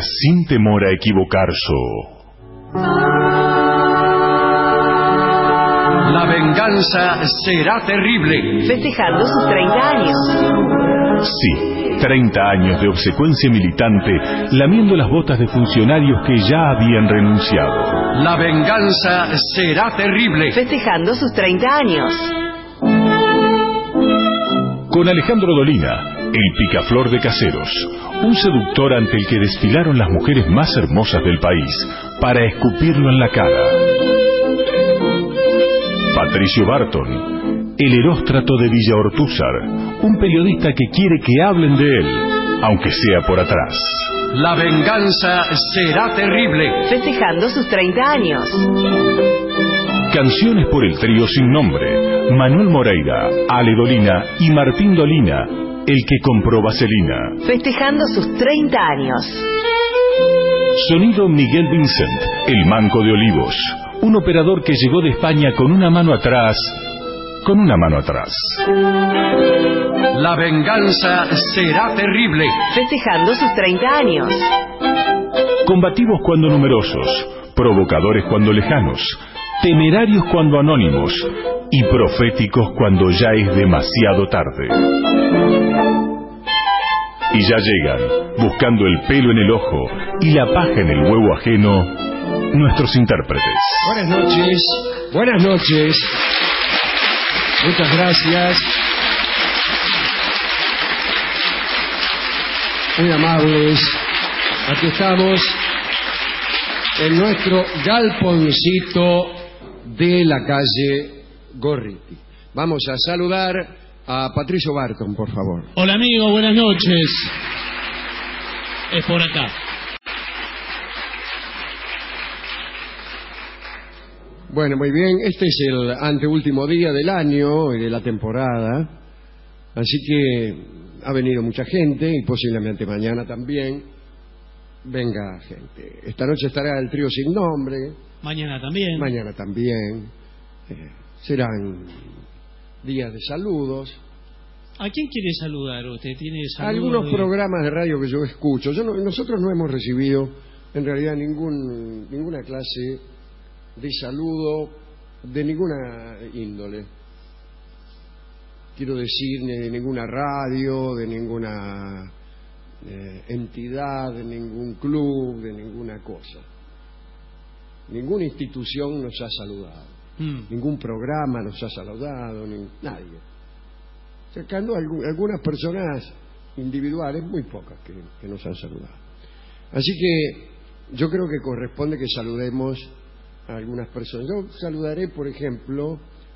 sin temor a equivocarse. La venganza será terrible. Festejando sus 30 años. Sí, 30 años de obsecuencia militante, lamiendo las botas de funcionarios que ya habían renunciado. La venganza será terrible. Festejando sus 30 años. Con Alejandro Dolina, el picaflor de Caseros, un seductor ante el que desfilaron las mujeres más hermosas del país para escupirlo en la cara. Patricio Barton, el Heróstrato de Villa Ortúzar, un periodista que quiere que hablen de él, aunque sea por atrás. La venganza será terrible. Festejando sus 30 años. Canciones por el trío sin nombre, Manuel Moreira, Ale Dolina y Martín Dolina, el que compró vaselina. Festejando sus 30 años. Sonido Miguel Vincent, el Manco de Olivos, un operador que llegó de España con una mano atrás. La venganza será terrible. Festejando sus 30 años. Combativos cuando numerosos, provocadores cuando lejanos, temerarios cuando anónimos y proféticos cuando ya es demasiado tarde. Y ya llegan, buscando el pelo en el ojo y la paja en el huevo ajeno, nuestros intérpretes. Buenas noches, buenas noches. Muchas gracias. Muy amables. Aquí estamos en nuestro galponcito de la calle Gorriti. Vamos a saludar a Patricio Barton, por favor. Hola amigo, buenas noches. Es por acá. Bueno, muy bien. Este es el anteúltimo día del año y de la temporada. Así que ha venido mucha gente y posiblemente mañana también venga gente. Esta noche estará el trío sin nombre. Mañana también. Mañana también. Serán días de saludos. ¿A quién quiere saludar usted? ¿Tiene saludos? Algunos programas de radio que yo escucho. Nosotros no hemos recibido en realidad ninguna clase de saludo de ninguna índole. Quiero decir, ni de ninguna radio, de ninguna entidad, de ningún club, de ninguna cosa. Ninguna institución nos ha saludado. Ningún programa nos ha saludado, nadie. Sacando algunas personas individuales, muy pocas que nos han saludado. Así que yo creo que corresponde que saludemos a algunas personas. Yo saludaré, por ejemplo,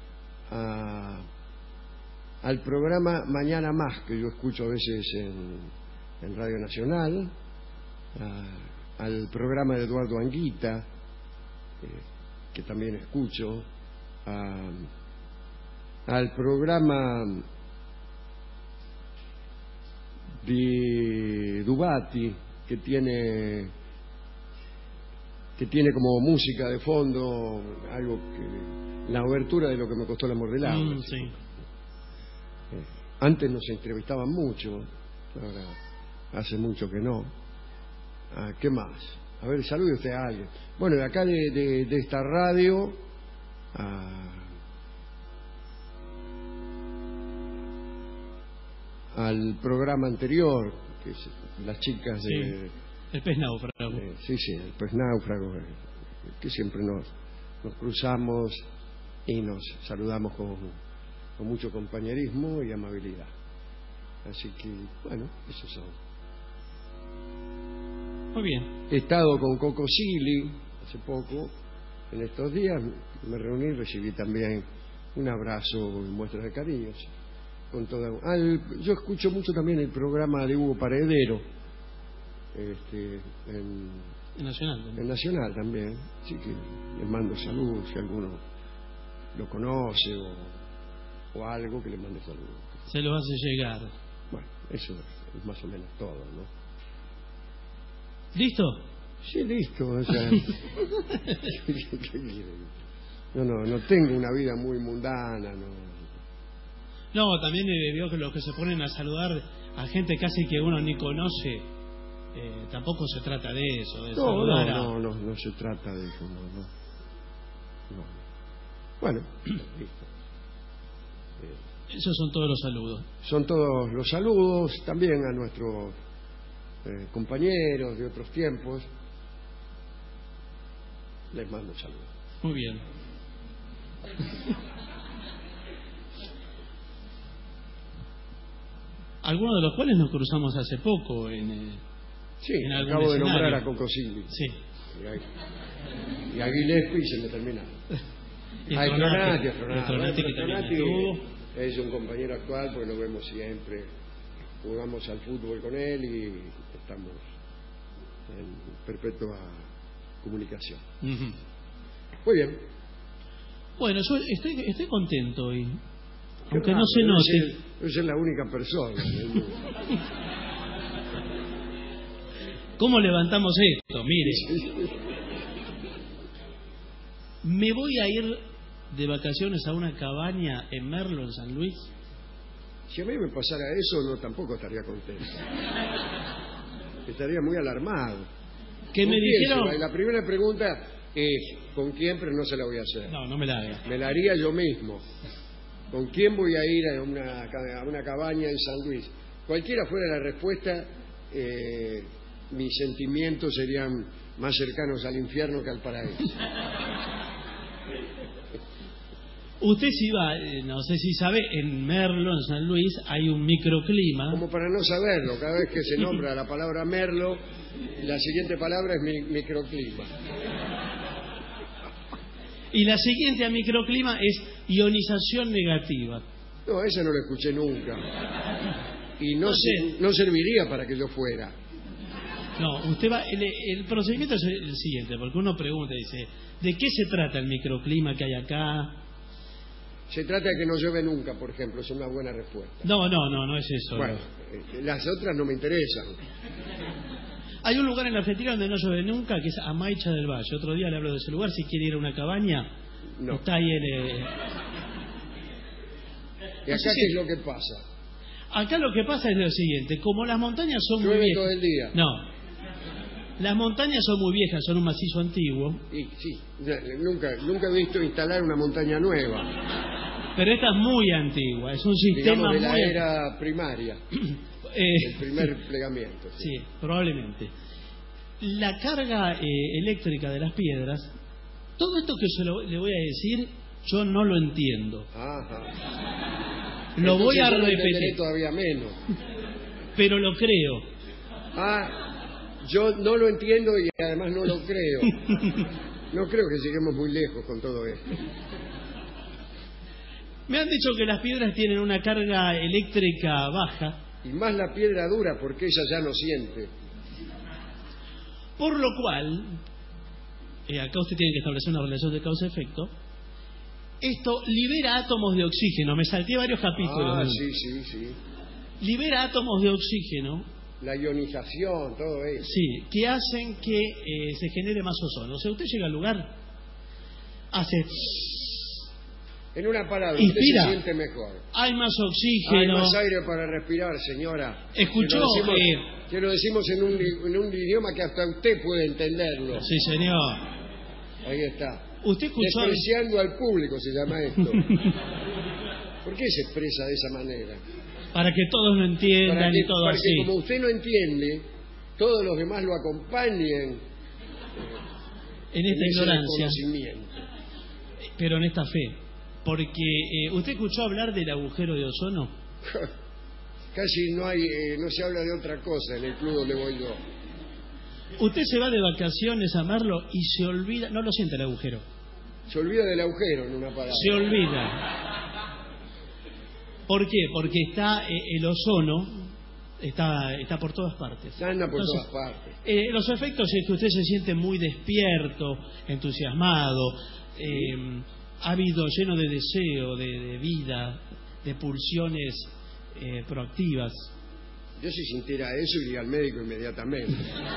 al programa Mañana Más, que yo escucho a veces en Radio Nacional, al programa de Eduardo Anguita, que también escucho, al programa de Dubati, que tiene como música de fondo algo que la obertura de Lo que me costó el amor del agua. Sí. Antes nos entrevistaban mucho, ahora hace mucho que no. ¿Qué más? A ver, salude usted a alguien. Bueno, de acá de esta radio, al programa anterior, que es las chicas de... El pez náufrago. Sí, el pez náufrago, que siempre nos cruzamos y nos saludamos con mucho compañerismo y amabilidad. Así que, bueno, esos son. Muy bien. He estado con Coco Silly hace poco, en estos días me reuní y recibí también un abrazo y muestras de cariño. Yo escucho mucho también el programa de Hugo Paredero, en Nacional también. En Nacional también, así que les mando saludos si alguno lo conoce o algo, que le mande saludos. Se los hace llegar. Bueno, eso es más o menos todo, ¿no? ¿Listo? Sí, listo. O sea, ¿qué quieren? No tengo una vida muy mundana, No, también veo que los que se ponen a saludar a gente casi que uno ni conoce. Tampoco se trata de eso, de No se trata de eso, no. Bueno, listo. Esos son todos los saludos. Son todos los saludos, también a nuestros compañeros de otros tiempos. Les mando saludos. Muy bien. Algunos de los cuales nos cruzamos hace poco Sí, en algún acabo de nombrar escenario. a Coco Silvi. Sí. Y a Gillespie y se me terminaron. Y Hay Tronati, Tronati. que también Tronati estuvo. es un compañero actual porque lo vemos siempre. Jugamos al fútbol con él y estamos en perpetua comunicación. Ujú. Muy bien. Bueno, yo estoy contento hoy. Qué Aunque raro, no se note. Debe ser la única persona en el mundo. ¿Cómo levantamos esto? Mire, me voy a ir de vacaciones a una cabaña en Merlo, en San Luis. Si a mí me pasara eso, no tampoco estaría contento. Estaría muy alarmado. ¿Qué ¿Con me quién se dijeron? va? Y la primera pregunta es ¿con quién? Pero no se la voy a hacer. No me la haga. Me la haría yo mismo. ¿Con quién voy a ir a una cabaña en San Luis? Cualquiera fuera la respuesta, mis sentimientos serían más cercanos al infierno que al paraíso. Usted sí va, no sé si sabe, en Merlo, en San Luis, hay un microclima. Como para no saberlo, cada vez que se nombra la palabra Merlo, la siguiente palabra es microclima. Y la siguiente a microclima es ionización negativa. No, esa no la escuché nunca. Y No sé. no serviría para que yo fuera. No, usted va. El procedimiento es el siguiente, porque uno pregunta, dice, ¿de qué se trata el microclima que hay acá? Se trata de que no llueve nunca, por ejemplo, es una buena respuesta. No es eso. Bueno, las otras no me interesan. Hay un lugar en la Argentina donde no llueve nunca, que es Amaicha del Valle. Otro día le hablo de ese lugar, si quiere ir a una cabaña, No. está ahí ¿Y acá qué es lo que pasa? Acá lo que pasa es lo siguiente, como las montañas son muy Llueve viejas... todo el día. No, las montañas son muy viejas, son un macizo antiguo, Y sí, nunca he visto instalar una montaña nueva, pero esta es muy antigua, es un sistema digamos de la muy... era primaria, el primer plegamiento. Sí, probablemente. La carga eléctrica de las piedras, todo esto que le voy a decir, yo no lo entiendo. Ajá. Lo voy a Entonces yo lo entenderé repetir, todavía menos. pero lo creo. Yo no lo entiendo y además no lo creo. No creo que lleguemos muy lejos con todo esto. Me han dicho que las piedras tienen una carga eléctrica baja, Y más la piedra dura porque ella ya no siente. por lo cual, acá usted tiene que establecer una relación de causa-efecto, esto libera átomos de oxígeno, me salté varios capítulos. Sí. Libera átomos de oxígeno, La ionización, todo eso. sí, que hacen que se genere más ozono. O sea, usted llega al lugar, hace... En una palabra, Inspira. usted se siente mejor. Hay más Hay oxígeno. más aire para respirar, señora. Escuchó Que lo decimos en un idioma que hasta usted puede entenderlo. Sí, señor. Ahí está. Usted escuchó... Despreciando al público se llama esto. ¿Por qué se expresa de esa manera? Para que todos lo entiendan y todo para así. que como usted no entiende, todos los demás lo acompañen En esta ese ignorancia, desconocimiento. pero en esta fe. Porque usted escuchó hablar del agujero de ozono. Casi no se habla de otra cosa en el club donde voy yo. Usted se va de vacaciones a Merlo y se olvida, no lo siente el agujero, Se olvida del agujero en una palabra. se olvida. ¿Por qué? Porque está el ozono, está por todas partes. Anda por Entonces, todas partes. Los efectos es que usted se siente muy despierto, entusiasmado, ávido, lleno de deseo, de vida, de pulsiones proactivas. Yo si sintiera eso iría al médico inmediatamente.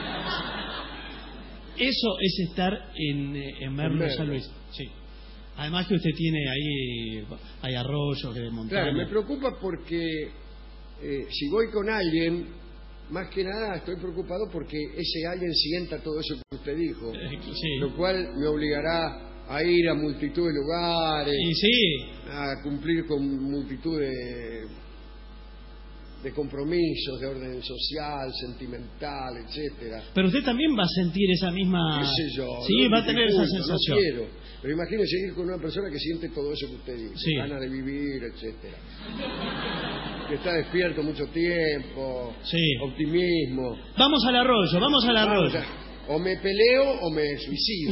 Eso es estar en Merlo, Merlo. San Luis. Sí. Además que usted tiene ahí, hay arroyos de montaña. Claro, me preocupa porque si voy con alguien más que nada estoy preocupado porque ese alguien sienta todo eso que usted dijo, Sí. lo cual me obligará a ir a multitud de lugares, Y sí, a cumplir con multitud de compromisos de orden social, sentimental, etcétera. pero usted también va a sentir esa misma... ¿Qué sé yo? Sí, no va a tener esa dificulto, sensación. No quiero, pero imagínese ir con una persona que siente todo eso que usted dice, Sí. ganas de vivir, etcétera. Que está despierto mucho tiempo, Sí. optimismo. Vamos al arroyo, vamos al arroyo. O me peleo o me suicido.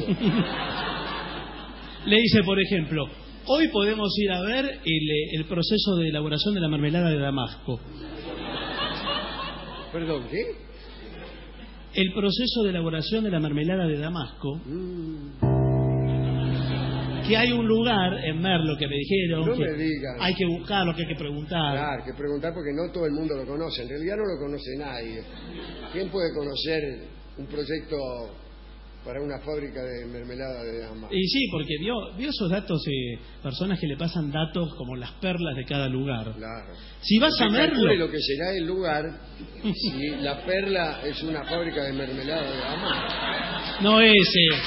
Le dice, por ejemplo, hoy podemos ir a ver el proceso de elaboración de la mermelada de Damasco. Perdón, ¿qué? El proceso de elaboración de la mermelada de Damasco, que hay un lugar en Merlo que me dijeron No que me digan. hay que buscarlo, que hay que preguntar. Claro, hay que preguntar porque no todo el mundo lo conoce. En realidad no lo conoce nadie. ¿Quién puede conocer un proyecto para una fábrica de mermelada de Damasco? Y sí, porque vio esos datos, personas que le pasan datos como las perlas de cada lugar. Claro. Si vas a Usted Merlo, calcule lo que será el lugar si la perla es una fábrica de mermelada de Damasco. no es...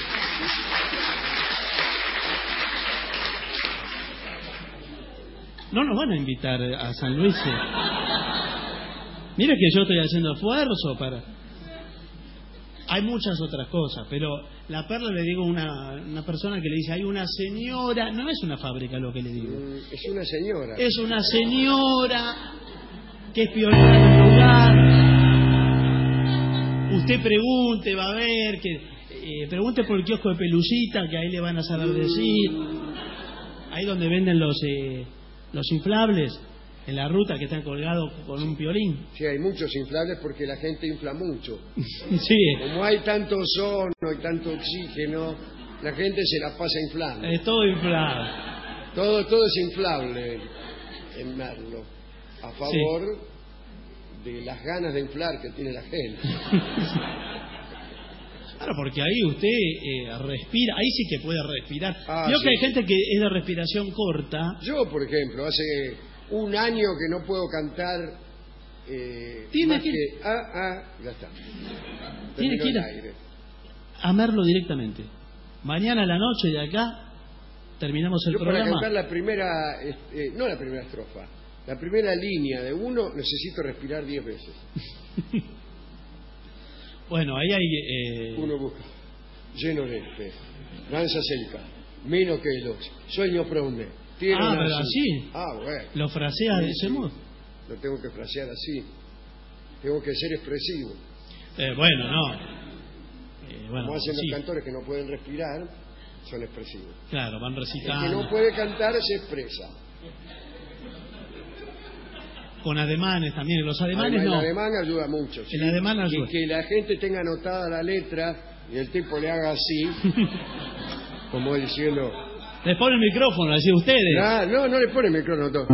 No nos van a invitar a San Luis. Mira que yo estoy haciendo esfuerzo para... Hay muchas otras cosas, pero la perla le digo a una persona que le dice, hay una señora, no es una fábrica lo que le digo, Es una señora. es una señora que es pionera en el lugar. Usted pregunte, va a ver, pregunte por el kiosco de Pelucita, que ahí le van a saber decir. Ahí donde venden los inflables, en la ruta que están colgados con un piolín. Sí, hay muchos inflables porque la gente infla mucho. Sí, Como hay tanto ozono y tanto oxígeno, la gente se la pasa inflando. es todo inflado. Todo es inflable en Merlo, a favor de las ganas de inflar que tiene la gente. Claro, porque ahí usted respira, ahí sí que puede respirar. Ah, Yo sí, que hay sí. gente que es de respiración corta. Yo, por ejemplo, hace un año que no puedo cantar Tiene más que- ya está. Tiene Terminó que ir el a- aire. A Merlo directamente. Mañana a la noche de acá terminamos el Yo para programa. cantar la primera, no la primera estrofa, la primera línea de uno necesito respirar 10 veces. Bueno, ahí hay... Uno busca Genovese, danza celta, Mino Kelos, sueño pronde, tierra Ah, pero azul. así. Bueno, ¿Lo frasea de ese modo? lo tengo que frasear así. Tengo que ser expresivo. Bueno, no. Bueno, Como hacen sí, los cantores que no pueden respirar, son expresivos. claro, van El que recitando. no puede cantar se expresa. Con ademanes también. Los ademanes Además, no. el ademán ayuda mucho. ¿sí? El ademán ayuda. Y que la gente tenga anotada la letra y el tipo le haga así, como diciendo... Les pone el micrófono, así ustedes. No le pone micrófono todo.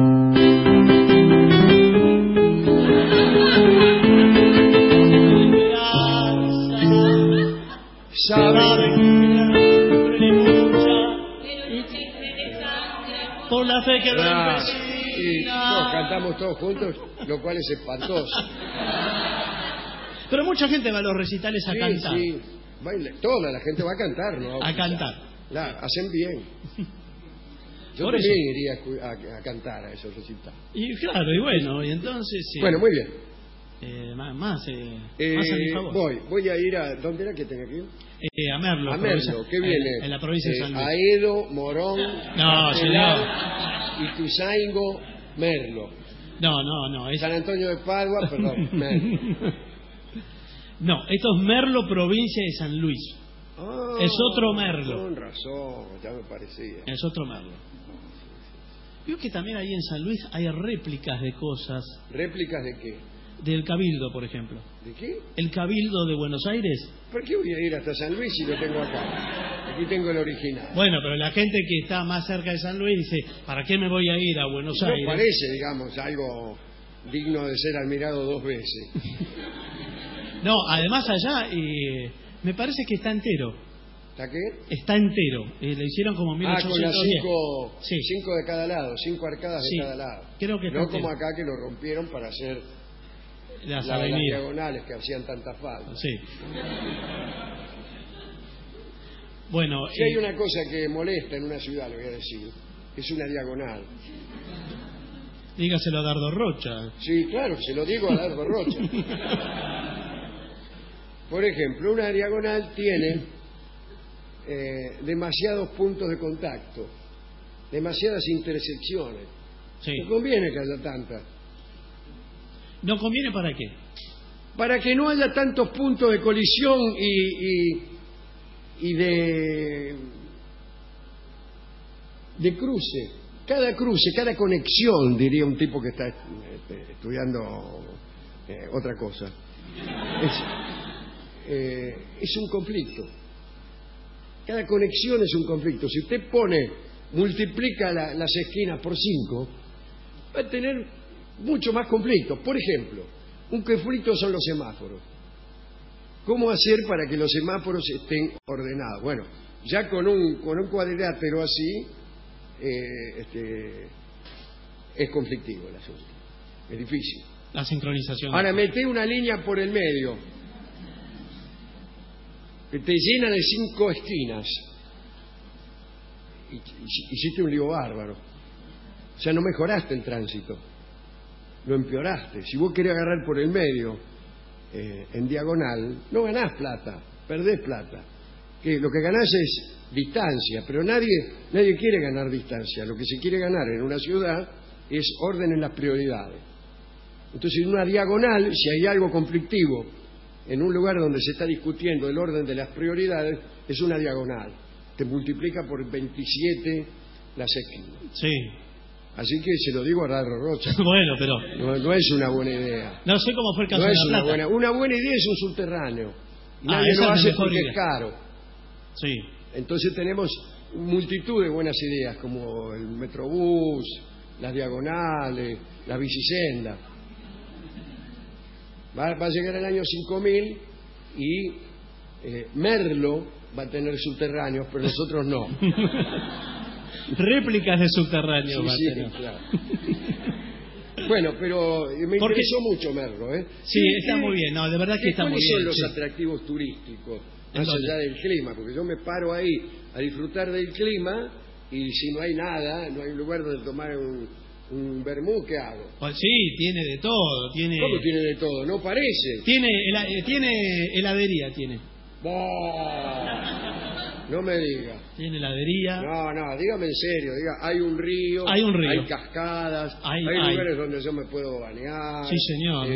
Por la fe que lo Y todos cantamos todos juntos, lo cual es espantoso. Pero mucha gente va a los recitales a cantar. Sí, baile. Toda la gente va a cantar, ¿no? A cantar. Claro, hacen bien. Yo Por también eso. iría a cantar a esos recitales. Y claro, y bueno, y entonces... Bueno, muy bien. más a mi favor. Voy a ir a... ¿Dónde era que tenía que ir? A Merlo. A provincia- Merlo, ¿qué viene? En la provincia de San Luis. Aedo, Morón, No, Castelar, Ituzaingo, Merlo. No, es... San Antonio de Padua, perdón, Merlo. No, esto es Merlo, provincia de San Luis. Ah, Es otro Merlo. Con razón, ya me parecía. Es otro Merlo. Vio que también ahí en San Luis hay réplicas de cosas. ¿Réplicas de qué? Del Cabildo, por ejemplo. ¿De qué? El Cabildo de Buenos Aires. ¿Por qué voy a ir hasta San Luis si lo tengo acá? Aquí tengo el original. Bueno, pero la gente que está más cerca de San Luis dice, ¿para qué me voy a ir a Buenos No Aires? parece, digamos, algo digno de ser admirado 2 veces. No, además allá me parece que está entero. ¿Está qué? Está entero. Le hicieron como Con las 1810. 5 Sí. de cada lado, 5 arcadas Sí, de cada lado. creo que está no entero. como acá que lo rompieron para hacer Las las avenidas. diagonales que hacían tanta falta. Sí. Bueno, Si hay una cosa que molesta en una ciudad, le voy a decir, es una diagonal. dígaselo a Dardo Rocha. Sí, claro, se lo digo a Dardo Rocha. Por ejemplo, una diagonal tiene demasiados puntos de contacto, demasiadas intersecciones. Sí. No conviene que haya tantas. ¿No conviene para qué? Para que no haya tantos puntos de colisión y de cruce. Cada cruce, cada conexión, diría un tipo que está estudiando otra cosa, es un conflicto. Cada conexión es un conflicto. Si usted multiplica las esquinas por 5, va a tener mucho más conflictos. Por ejemplo, un conflicto son los semáforos. ¿Cómo hacer para que los semáforos estén ordenados? Bueno, ya con un cuadrilátero así es conflictivo el asunto. Es difícil. La sincronización. Ahora, meté una línea por el medio que te llena de 5 esquinas. Hiciste un lío bárbaro. O sea, no mejoraste el tránsito, lo empeoraste. Si vos querés agarrar por el medio, en diagonal, no ganás plata, perdés plata. Que lo que ganás es distancia, pero nadie quiere ganar distancia. Lo que se quiere ganar en una ciudad es orden en las prioridades. Entonces, en una diagonal, si hay algo conflictivo en un lugar donde se está discutiendo el orden de las prioridades, es una diagonal. Te multiplica por 27 las esquinas. Sí. Así que se lo digo a Dardo Rocha. Bueno, pero No es una buena idea. no sé cómo fue el caso No de es La una Plata. buena idea es un subterráneo. Nadie esa lo es la hace mejor porque idea. es caro. Sí. Entonces tenemos multitud de buenas ideas, como el metrobús, las diagonales, la bicisenda. Va a llegar el año 5000 y Merlo va a tener subterráneos, pero nosotros no. Réplicas de subterráneos. Sí, va a sí, tener. claro. Bueno, pero me Porque- interesó mucho Merlo, ¿eh? Sí, está muy bien. No, de verdad que está muy ¿Cuáles bien. son los sí. atractivos turísticos? ¿En Más dónde? allá del clima, porque yo me paro ahí a disfrutar del clima y si no hay nada, no hay un lugar donde tomar un vermú, ¿qué hago? Pues sí, tiene de todo. Tiene ¿Cómo tiene de todo? No parece. tiene heladería, tiene. No me diga. Tiene heladería. No, dígame en serio. Hay un río. Hay un río. Hay cascadas. Hay lugares donde yo me puedo bañar. Sí, señor.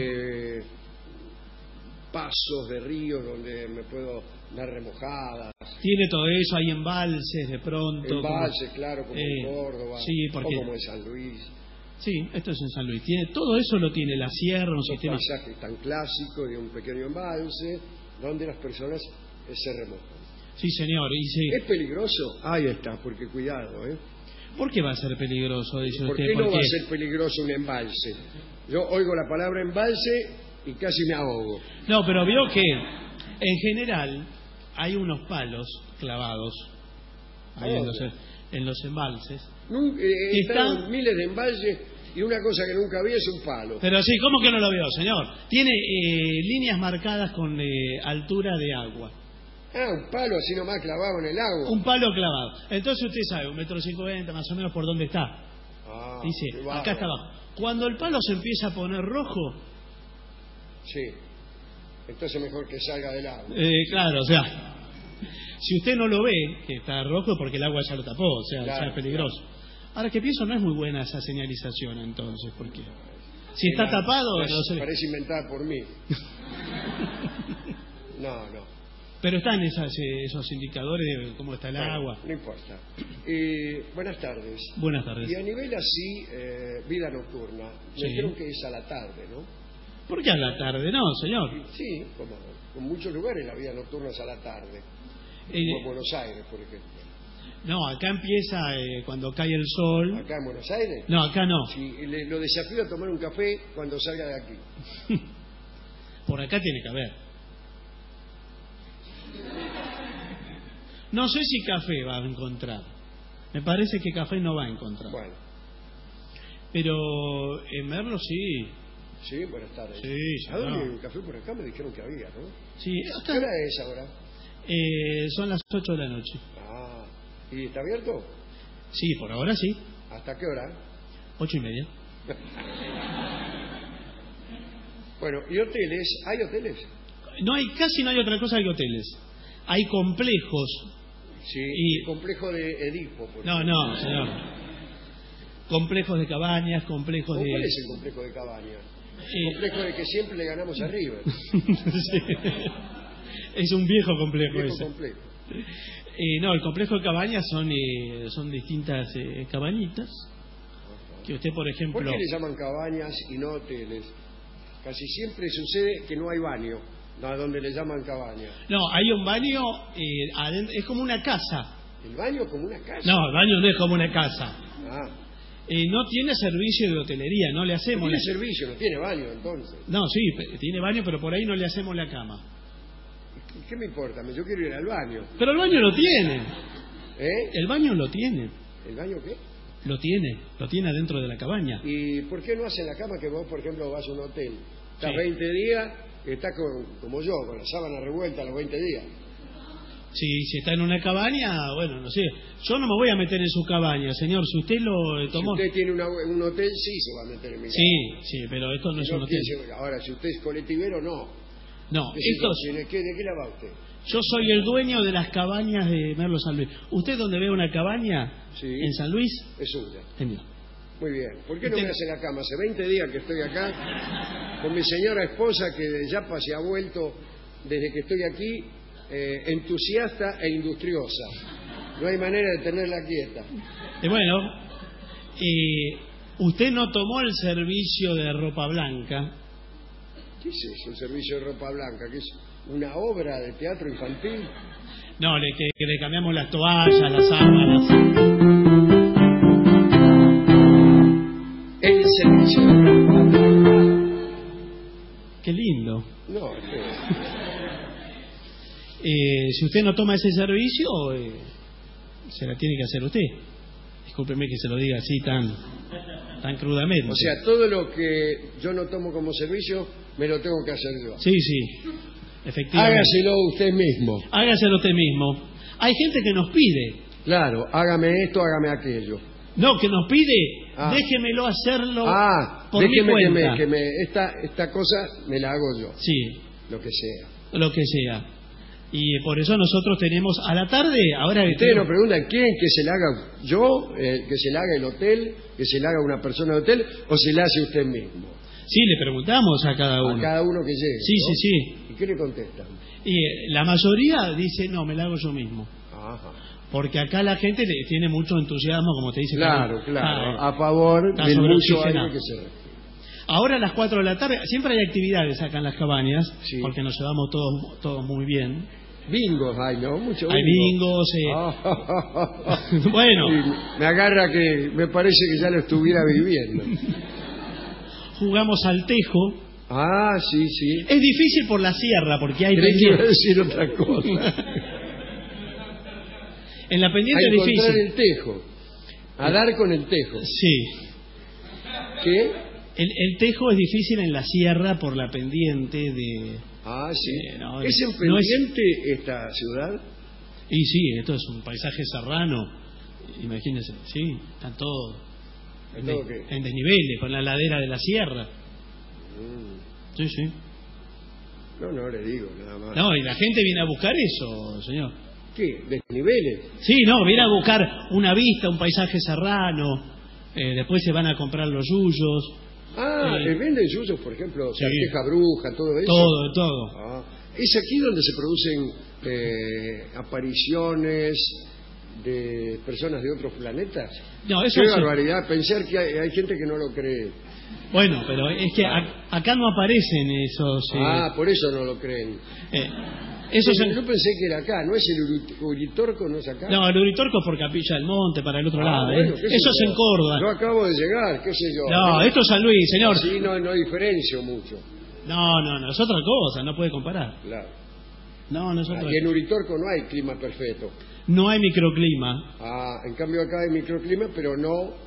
Pasos de ríos donde me puedo dar remojadas. Tiene todo eso, hay embalses de pronto. Embalses, claro, como en como- Córdoba. Sí, porque... O como en San Luis. Sí, esto es en San Luis. Tiene, todo eso lo tiene la sierra, un Esos sistema... paisajes tan clásicos de un pequeño embalse donde las personas se remojan. Sí, señor. Y sí. ¿Es peligroso? Ahí está, porque cuidado, ¿eh? ¿Por qué va a ser peligroso, dice ¿Por usted? qué no Porque- va a ser peligroso un embalse? Yo oigo la palabra embalse y casi me ahogo. No, pero vio que en general hay unos palos clavados ahí ¿A dónde? en los embalses. Nunca, he Está- estado en miles de embalses y una cosa que nunca vi es un palo. Pero sí, ¿cómo que no lo veo, señor? Tiene líneas marcadas con altura de agua. Un palo así nomás clavado en el agua. Un palo clavado. Entonces usted sabe, 1,50 m más o menos por dónde está. Ah, Dice, qué bárbaro. acá está abajo. Cuando el palo se empieza a poner rojo, Sí. Entonces mejor que salga del agua. claro, o sea, si usted no lo ve, que está rojo, porque el agua ya lo tapó, o sea, Claro, ya es peligroso. Ahora que pienso, no es muy buena esa señalización entonces, porque si está Mira, tapado, no se ve. Parece inventada por mí. No. Pero están esos indicadores de cómo está el Bueno, agua. No importa. Buenas tardes. Buenas tardes. Y a nivel así, vida nocturna, Sí. me dijeron que es a la tarde, ¿no? ¿Por qué a la tarde? No, señor. Sí, como en muchos lugares la vida nocturna es a la tarde. Eh, Como en Buenos Aires, por ejemplo. no, acá empieza cuando cae el sol. Acá en Buenos Aires. No, acá no. Sí, lo desafío a tomar un café cuando salga de aquí. Por acá tiene que haber. No sé si café va a encontrar. Me parece que café no va a encontrar. Bueno, Pero en Merlo sí. Sí, buenas tardes. Sí, ¿A dónde hay señor. un café por acá? Me dijeron que había, ¿no? Sí, ¿Qué hora es ahora? son las 8 de la noche. Ah, ¿y está abierto? Sí, por ahora sí. ¿Hasta qué hora? 8:30. Bueno, ¿y hoteles? ¿Hay hoteles? Casi no hay otra cosa que hoteles. Hay complejos. Sí, Y- el complejo de Edipo. Por No, ejemplo. no, señor. Complejos de cabañas, complejos ¿Cuál de... es el complejo de Cabaña? Eh, El complejo de que siempre le ganamos a River. Sí. Es un viejo complejo Viejo ese. complejo. No, el complejo de cabañas son distintas cabañitas. Que usted, por ejemplo... ¿Por qué le llaman cabañas y no hoteles? Casi siempre sucede que no hay baño, a donde le llaman cabaña. No, hay un baño adentro, es como una casa. ¿El baño como una casa? No, el baño no es como una casa. Ah, No tiene servicio de hotelería, no le no hacemos... tiene la- servicio, no tiene baño entonces. No, sí, tiene baño, pero por ahí no le hacemos la cama. ¿Qué me importa? Yo quiero ir al baño. Pero el baño lo tiene. ¿Eh? El baño lo tiene. ¿El baño qué? Lo tiene adentro de la cabaña. ¿Y por qué no hacen la cama que vos, por ejemplo, vas a un hotel? Estás Sí. 20 días, estás como yo, con la sábana revuelta a los 20 días. Si está en una cabaña, bueno, no sé. Yo no me voy a meter en su cabaña, señor. Si usted lo tomó... Si usted tiene un hotel, sí se va a meter en mi Sí, pero esto no es Si no, un hotel. ¿quién se- Ahora, si usted es colectivero, no. No, ¿Qué sé esto yo? es- ¿De qué la va usted? yo soy el dueño de las cabañas de Merlo San Luis. ¿Usted donde ve una cabaña Sí. en San Luis? Es suya. Es mío. Muy bien. ¿Por qué no Usted- me hace la cama? Hace 20 días que estoy acá con mi señora esposa que de Yapa se ha vuelto desde que estoy aquí entusiasta e industriosa. No hay manera de tenerla quieta. Bueno, usted no tomó el servicio de ropa blanca. ¿Qué es eso? El servicio de ropa blanca, que es una obra de teatro infantil. No, que le cambiamos las toallas, las sábanas. El servicio de ropa blanca. Qué lindo. No, Si usted no toma ese servicio, se la tiene que hacer usted. Discúlpeme que se lo diga así tan crudamente. o sea, todo lo que yo no tomo como servicio me lo tengo que hacer yo. Sí, efectivamente. Hágaselo usted mismo. Hágaselo usted mismo. Hay gente que nos pide, Claro, hágame esto, hágame aquello. no, que nos pide, Ah. déjemelo hacerlo por déjeme mi cuenta. esta cosa me la hago yo, Sí, lo que sea. lo que sea. Y por eso nosotros tenemos a la tarde, ahora que Ustedes nos tenemos- preguntan quién, que se la haga yo, que se la haga el hotel, que se la haga una persona de hotel, o se la hace usted mismo. Sí, le preguntamos a cada uno. A cada uno que llegue. Sí, ¿no? sí. ¿Y qué le contestan? Y la mayoría dice, no, me la hago yo mismo. Ajá. Porque acá la gente tiene mucho entusiasmo, como te dice. Claro, claro. Ah, A favor está del mucho sobreoxigenado. aire que se respira. Ahora a las 4 de la tarde, siempre hay actividades acá en las cabañas, Sí. porque nos llevamos todos muy bien. Bingos hay, ¿no? Mucho Hay bingos, bueno. Y me agarra que me parece que ya lo estuviera viviendo. Jugamos al tejo. Ah, sí, sí. Es difícil por la sierra, porque hay Creí que iba a pendiente. decir otra cosa. En la pendiente A es encontrar difícil. el tejo. A dar con el tejo. Sí. ¿Qué? El tejo es difícil en la sierra por la pendiente de... Ah, sí. no, ¿Es en no es- pendiente esta ciudad? Y sí, esto es un paisaje serrano. Imagínense, sí, están todos ¿Todo qué? en desniveles, con la ladera de la sierra. Sí, sí. No le digo nada más. No, y la gente viene a buscar eso, señor. ¿Qué? ¿Desniveles? Sí, no, viene a buscar una vista, un paisaje serrano. Después se van a comprar los yuyos. Ah, venden yuyos, por ejemplo, Sí. Certeja Bruja, todo eso. Todo. Ah, ¿es aquí donde se producen apariciones de personas de otros planetas? No, eso Qué sí. barbaridad, pensar que hay gente que no lo cree. Bueno, pero es que acá no aparecen esos... Por eso no lo creen. esos Sí, yo pensé que era acá, ¿no es el Uritorco, no es acá? No, el Uritorco es por Capilla del Monte, para el otro lado. Bueno, qué sé Eso es yo. en Córdoba. Yo acabo de llegar, qué sé yo. No, esto es San Luis, señor. Sí, no diferencio mucho. No, es otra cosa, no puede comparar. Claro. No es otra Y en Uritorco no hay clima perfecto. No hay microclima. En cambio acá hay microclima, pero no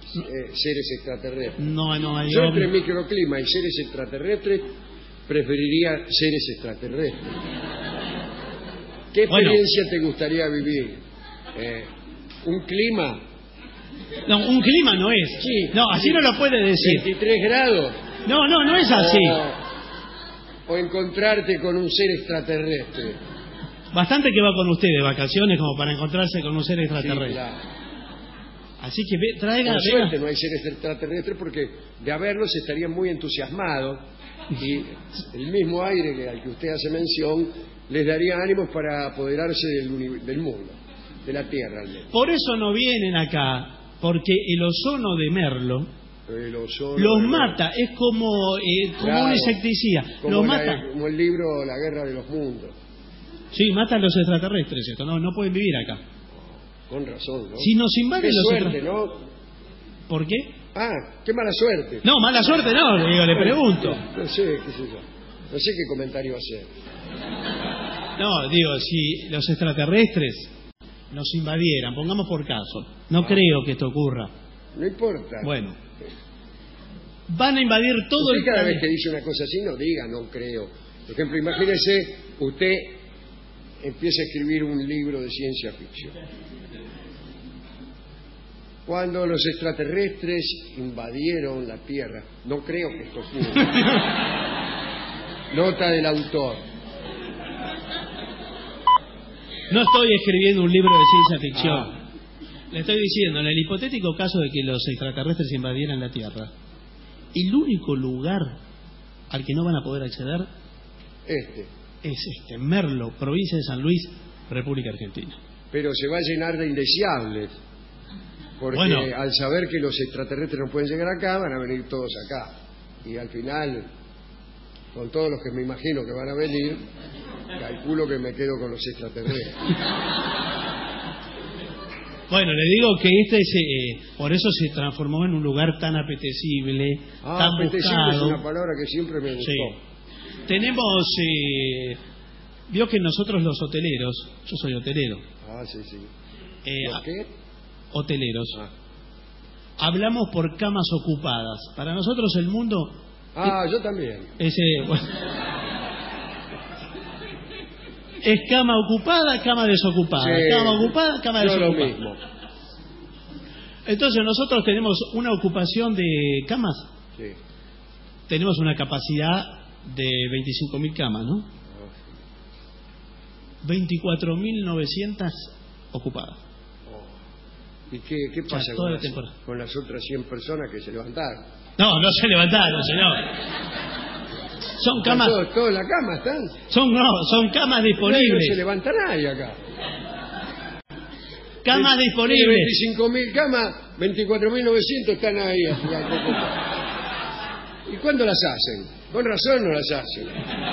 seres extraterrestres. No, Yo entre microclima y seres extraterrestres preferiría seres extraterrestres. ¿Qué experiencia te gustaría vivir? ¿Un clima? No, un clima no es. Sí. No, así no lo puede decir. 23 grados. No es así. O encontrarte con un ser extraterrestre. Bastante que va con usted de vacaciones como para encontrarse con un ser Sí, extraterrestre. claro. Así que traiga... Por suerte no hay seres extraterrestres porque de haberlos estarían muy entusiasmados y el mismo aire al que usted hace mención les daría ánimos para apoderarse del mundo, de la Tierra al menos. Por eso no vienen acá, porque el ozono de Merlo El ozono los de- mata, es como Claro, un insecticida. como Los la- mata. como el libro La Guerra de los Mundos. Sí, mata a los extraterrestres esto, no pueden vivir acá. Con razón, ¿no? Si nos Qué invaden los suerte, extraterrestres... ¿no? ¿Por qué? Ah, qué mala suerte. No, mala suerte no, le pregunto. No sé, qué sé yo. No sé qué comentario hacer. No, digo, si los extraterrestres nos invadieran, pongamos por caso, no creo que esto ocurra. No importa. Bueno, van a invadir todo Usted el cada vez planeta. que dice una cosa así, no diga, no creo. Por ejemplo, imagínese, usted empieza a escribir un libro de ciencia ficción. Cuando los extraterrestres invadieron la Tierra, no creo que esto ocurra. Nota del autor. No estoy escribiendo un libro de ciencia ficción. Ah. Le estoy diciendo, en el hipotético caso de que los extraterrestres invadieran la Tierra, el único lugar al que no van a poder acceder es Merlo, provincia de San Luis, República Argentina. Pero se va a llenar de indeseables. Porque Bueno. al saber que los extraterrestres no pueden llegar acá, van a venir todos acá. Y al final, con todos los que me imagino que van a venir, calculo que me quedo con los extraterrestres. Bueno, le digo que por eso se transformó en un lugar tan apetecible, tan Apetecible buscado. es una palabra que siempre me gustó. Sí. Tenemos, vio que nosotros los hoteleros, yo soy hotelero, Sí. ¿Por qué? hoteleros, Ah. hablamos por camas ocupadas. Para nosotros el mundo Yo también. es, es cama ocupada, cama desocupada, Sí. cama ocupada, cama Yo lo desocupada. mismo. Entonces nosotros tenemos una ocupación de camas, Sí. tenemos una capacidad de 25.000 camas, ¿no? 24.900 ocupadas. ¿Y qué pasa toda la temporada. con las otras 100 personas que se levantaron? No se levantaron, señor. Son camas, ¿Todos en la cama están? son camas No se disponibles. levanta nadie acá. Camas Tiene disponibles. 25.000 camas, 24.900 están ahí. ¿Y cuándo las hacen? Con razón no las hacen.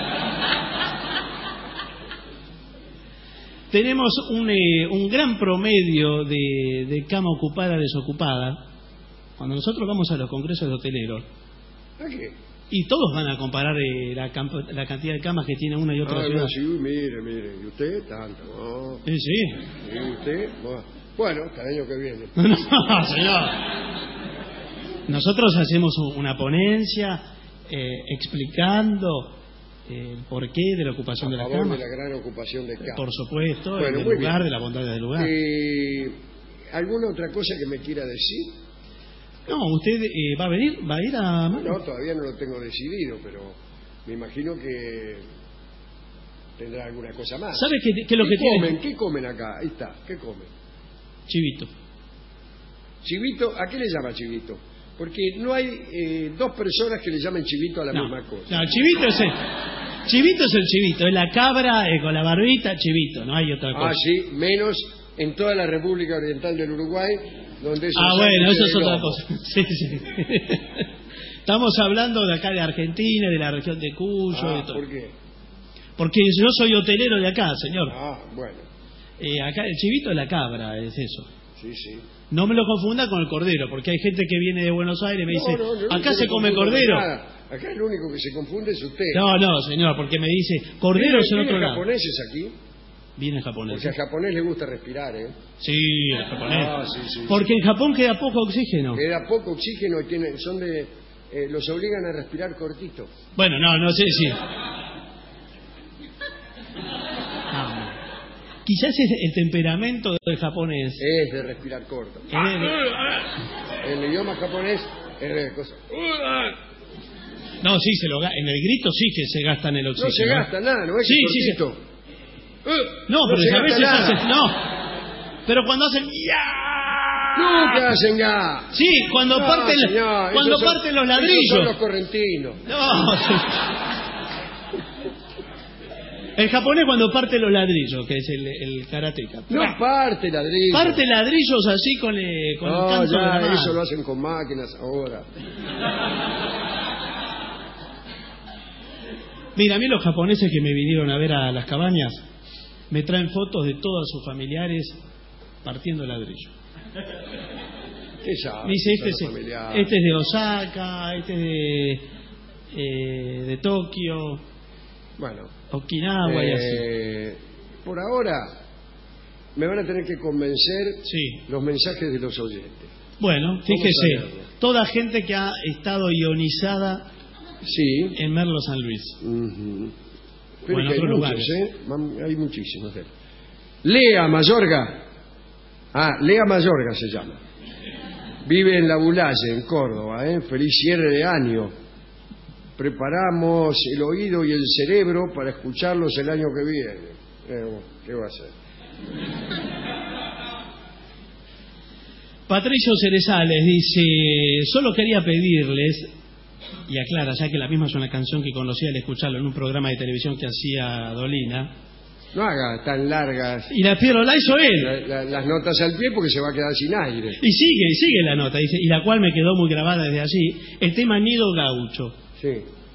Tenemos un gran promedio de cama ocupada, desocupada. Cuando nosotros vamos a los congresos de hoteleros, ¿A qué? y todos van a comparar la cantidad de camas que tiene una y otra ciudad. No, sí, mire. ¿Y usted? Tanto. No. Sí. ¿Y usted? Bueno, hasta el año que viene. No, señor. Nosotros hacemos una ponencia explicando el porqué de la ocupación de A la favor cama. de la gran ocupación de camas. Por supuesto, Bueno, del muy lugar, bien. de la bondad del lugar. ¿Alguna otra cosa que me quiera decir? No, usted va a venir, va a ir a... No, todavía no lo tengo decidido, pero me imagino que tendrá alguna cosa más. ¿Sabe qué es lo que tiene? ¿Qué comen acá? Ahí está, ¿qué comen? Chivito. Chivito, ¿a qué le llama chivito? Porque no hay dos personas que le llamen chivito a la misma cosa. No, chivito es el chivito, es la cabra con la barbita, chivito, no hay otra cosa. Sí, menos en toda la República Oriental del Uruguay, donde es un Bueno, eso sándwich es de otra lomo. cosa. Sí. Estamos hablando de acá de Argentina, de la región de Cuyo, de todo. ¿Por qué? Porque yo soy hotelero de acá, señor. Bueno, Acá el chivito es la cabra, es eso. sí. No me lo confunda con el cordero, porque hay gente que viene de Buenos Aires y me dice, No, acá yo se no come confundo cordero. nada. Acá el único que se confunde es usted. No, señor, porque me dice, cordero es en ¿Tiene otro lado. japoneses aquí? Viene japonés. Porque al japonés le gusta respirar, ¿eh? Sí, el japonés. Sí. Porque en Japón queda poco oxígeno. Queda poco oxígeno y los obligan a respirar cortito. Bueno, no sé, sí. Quizás es el temperamento del japonés. Es de respirar corto. El idioma japonés es de cosa. No, sí, en el grito sí que se gastan el oxígeno. No se gasta nada, ¿no es? Sí. No, pero se a veces gasta nada. hacen... No, pero cuando hacen... Nunca hacen ya. Sí, cuando parten los ladrillos. Esos son los correntinos. No, sí. El japonés cuando parte los ladrillos, que es el karateka. No parte ladrillos. Parte ladrillos así con el canto de la mano. Eso lo hacen con máquinas ahora. Mira, a mí los japoneses que me vinieron a ver a las cabañas me traen fotos de todos sus familiares partiendo ladrillo. ¿Qué sabe? Me dice, este es de Osaka, este es de Tokio, bueno, Okinawa y así. Por ahora me van a tener que convencer los mensajes de los oyentes. Bueno, fíjese, toda gente que ha estado ionizada en Merlo San Luis. Pero en hay otros lugares. Hay muchísimos de él. Lea Mayorga. Lea Mayorga se llama. Vive en La Bulaye, en Córdoba. Feliz cierre de año. Preparamos el oído y el cerebro para escucharlos el año que viene. ¿Qué va a hacer? Patricio Cerezales dice: solo quería pedirles, y aclara, ya que la misma es una canción que conocía al escucharlo en un programa de televisión que hacía Dolina. No haga tan largas. Y la hizo él. Las notas al pie porque se va a quedar sin aire. Y sigue la nota, dice, y la cual me quedó muy grabada desde allí, el tema Nido Gaucho. Sí.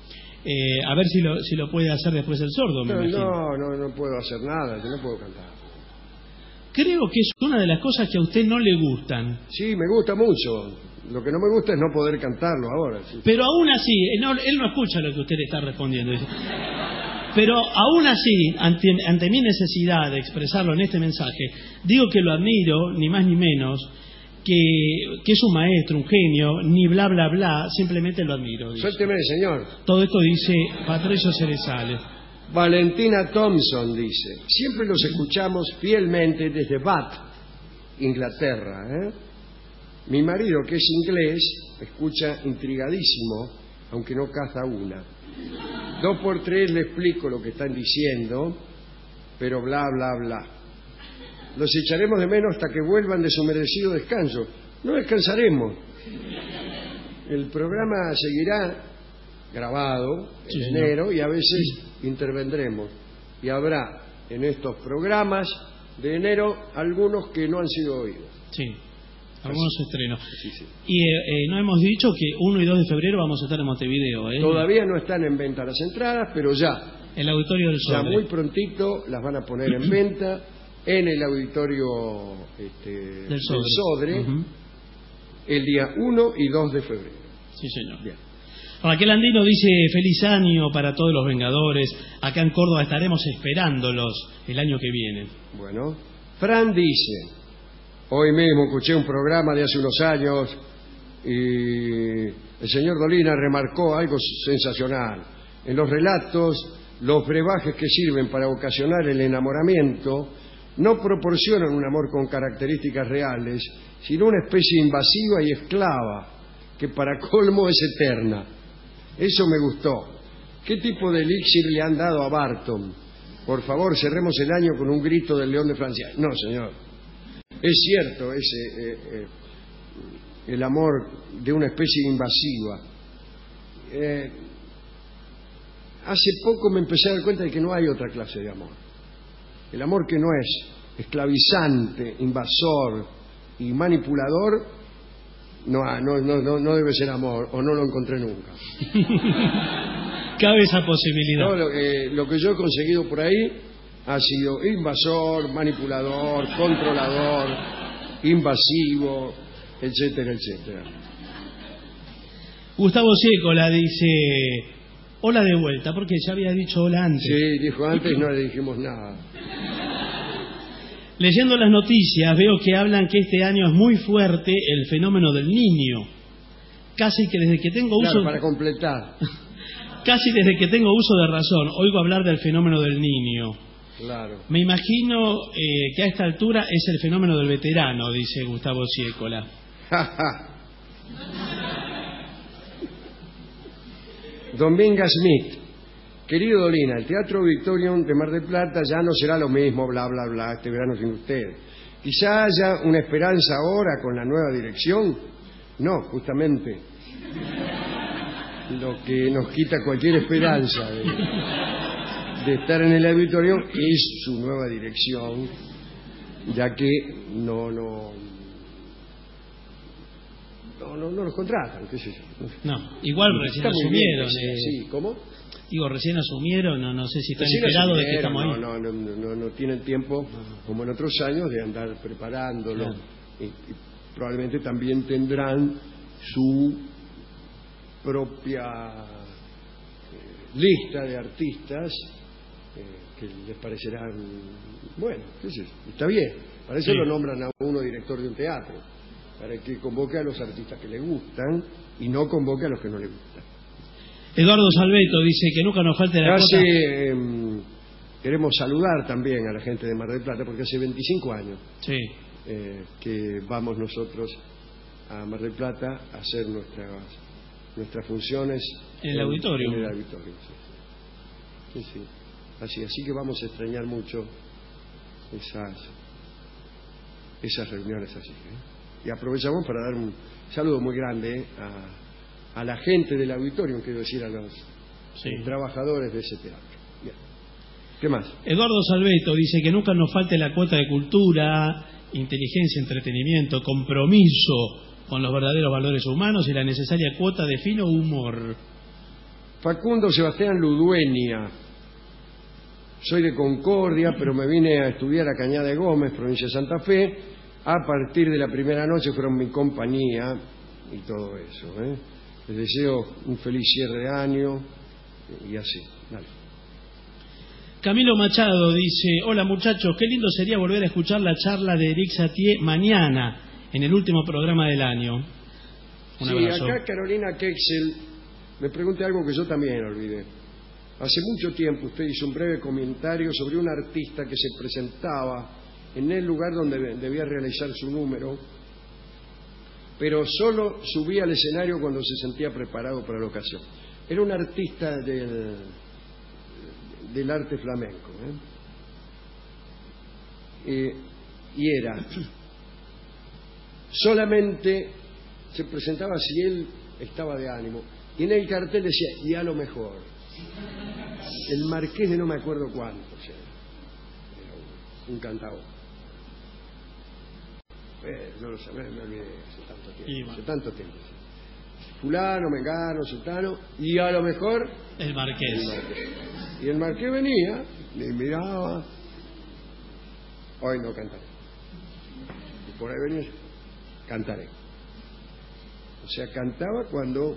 A ver si lo puede hacer después el sordo, me imagino. No puedo hacer nada, yo no puedo cantar. Creo que es una de las cosas que a usted no le gustan. Sí, me gusta mucho. Lo que no me gusta es no poder cantarlo ahora. Sí. Pero aún así, él no escucha lo que usted le está respondiendo. Dice. Pero aún así, ante mi necesidad de expresarlo en este mensaje, digo que lo admiro, ni más ni menos, que es un maestro, un genio, ni bla bla bla, simplemente lo admiro. Suélteme, señor. Todo esto dice Patricio Cerezales. Valentina Thompson dice: siempre los escuchamos fielmente desde Bath, Inglaterra. Mi marido, que es inglés, escucha intrigadísimo, aunque no caza una. 2 por 3 le explico lo que están diciendo, pero bla bla bla. Los echaremos de menos hasta que vuelvan de su merecido descanso. No descansaremos. El programa seguirá grabado en enero y a veces intervendremos. Y habrá en estos programas de enero algunos que no han sido oídos. Sí, algunos estrenos. Sí. Y no hemos dicho que 1 y 2 de febrero vamos a estar en Montevideo. Todavía no están en venta las entradas, pero ya. El Auditorio del Sodre. Ya muy prontito las van a poner en venta en el Auditorio del Sodre, el día 1 y 2 de febrero. Sí, señor. Bien. Raquel Andino dice: feliz año para todos los Vengadores. Acá en Córdoba estaremos esperándolos el año que viene. Bueno, Fran dice: hoy mismo escuché un programa de hace unos años y el señor Dolina remarcó algo sensacional. En los relatos, los brebajes que sirven para ocasionar el enamoramiento no proporcionan un amor con características reales, sino una especie invasiva y esclava, que para colmo es eterna. Eso me gustó. ¿Qué tipo de elixir le han dado a Barton? Por favor, cerremos el año con un grito del León de Francia. No, señor. Es cierto, el amor de una especie invasiva. Hace poco me empecé a dar cuenta de que no hay otra clase de amor. El amor que no es esclavizante, invasor y manipulador no debe ser amor, o no lo encontré nunca. Cabe esa posibilidad. No, lo que yo he conseguido por ahí ha sido invasor, manipulador, controlador, invasivo, etcétera, etcétera. Gustavo Ciecola dice: hola de vuelta, porque ya había dicho hola antes. Sí, dijo antes, no le dijimos nada. Leyendo las noticias veo que hablan que este año es muy fuerte el fenómeno del Niño. Casi que desde que tengo uso... Claro, para completar. Casi desde que tengo uso de razón, oigo hablar del fenómeno del Niño. Claro. Me imagino que a esta altura es el fenómeno del veterano, dice Gustavo Ciécola. Dominga Smith. Querido Dolina, el Teatro Auditorium de Mar del Plata ya no será lo mismo, bla, bla, bla, este verano sin usted. Quizá haya una esperanza ahora con la nueva dirección. No, justamente. Lo que nos quita cualquier esperanza de estar en el auditorio es su nueva dirección, ya que no los contratan, qué sé yo. No, igual recién asumieron. Sí, ¿cómo? Digo, recién asumieron, no sé si están Recién enterados de que asumieron, estamos ahí. no tienen tiempo, como en otros años, de andar preparándolo. Claro. Y probablemente también tendrán su propia lista de artistas que les parecerán, bueno, qué sé yo, está bien. Para eso lo nombran a uno director de un teatro, para que convoque a los artistas que le gustan y no convoque a los que no le gustan. Eduardo Salveto dice que nunca nos falte la Hace, cuota. Queremos saludar también a la gente de Mar del Plata, porque hace 25 años Sí. que vamos nosotros a Mar del Plata a hacer nuestras funciones En el auditorio. En el auditorio, sí. Sí. Así que vamos a extrañar mucho esas reuniones así. Y aprovechamos para dar un saludo muy grande a la gente del auditorio, quiero decir, a los trabajadores de ese teatro. Bien. ¿Qué más? Eduardo Salveto dice que nunca nos falte la cuota de cultura, inteligencia, entretenimiento, compromiso con los verdaderos valores humanos y la necesaria cuota de fino humor. Facundo Sebastián Ludueña. Soy de Concordia, pero me vine a estudiar a Cañada de Gómez, provincia de Santa Fe. A partir de la primera noche fueron mi compañía y todo eso. Les deseo un feliz cierre de año y así. Dale. Camilo Machado dice: hola muchachos, qué lindo sería volver a escuchar la charla de Eric Satie mañana, en el último programa del año. Un abrazo. Acá Carolina Kexel me pregunta algo que yo también olvidé. Hace mucho tiempo usted hizo un breve comentario sobre un artista que se presentaba en el lugar donde debía realizar su número, pero solo subía al escenario cuando se sentía preparado para la ocasión. Era un artista del arte flamenco. Y era solamente se presentaba si él estaba de ánimo, y en el cartel decía y a lo mejor el marqués de no me acuerdo cuánto, o sea, era un cantador. No lo sé, me olvidé hace tanto tiempo. Fulano, mengano, sultano, y a lo mejor el marqués. Y el marqués venía, me miraba, hoy no cantaré. Y por ahí venía, cantaré. O sea, cantaba cuando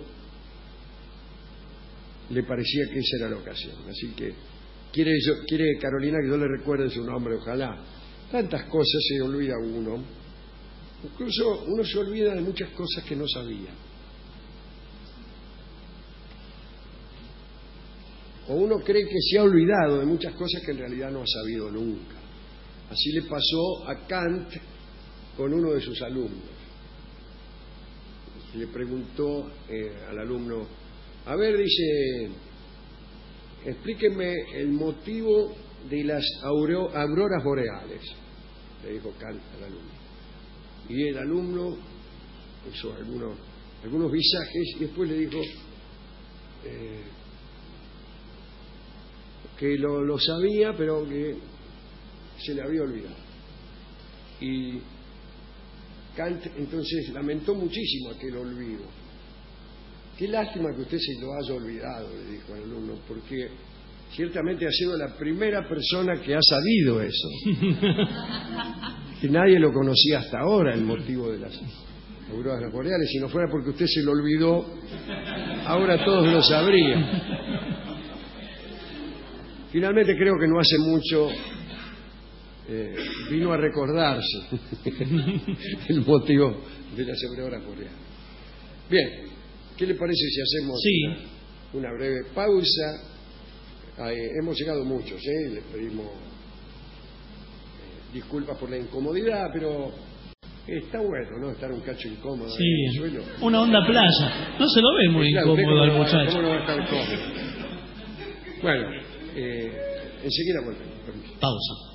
le parecía que esa era la ocasión. Así que quiere Carolina que yo le recuerde su nombre, ojalá. Tantas cosas se olvida uno. Incluso uno se olvida de muchas cosas que no sabía. O uno cree que se ha olvidado de muchas cosas que en realidad no ha sabido nunca. Así le pasó a Kant con uno de sus alumnos. Le preguntó al alumno: a ver, dice, explíqueme el motivo de las auroras boreales. Le dijo Kant al alumno. Y el alumno hizo algunos visajes y después le dijo que lo sabía, pero que se le había olvidado. Y Kant entonces lamentó muchísimo aquel olvido. Qué lástima que usted se lo haya olvidado, le dijo al alumno, porque ciertamente ha sido la primera persona que ha sabido eso. Que nadie lo conocía hasta ahora, el motivo de las auroras boreales. Si no fuera porque usted se lo olvidó, ahora todos lo sabrían. Finalmente creo que no hace mucho vino a recordarse el motivo de la aseguradora coreana. Bien, ¿qué le parece si hacemos una breve pausa? Hemos llegado muchos, les pedimos disculpas por la incomodidad, pero está bueno, ¿no? Estar un cacho incómodo en el suelo. Una onda playa. No se lo ve muy incómodo al muchacho. ¿Cómo no va a estar cómodo? Bueno, enseguida volvemos. Pausa.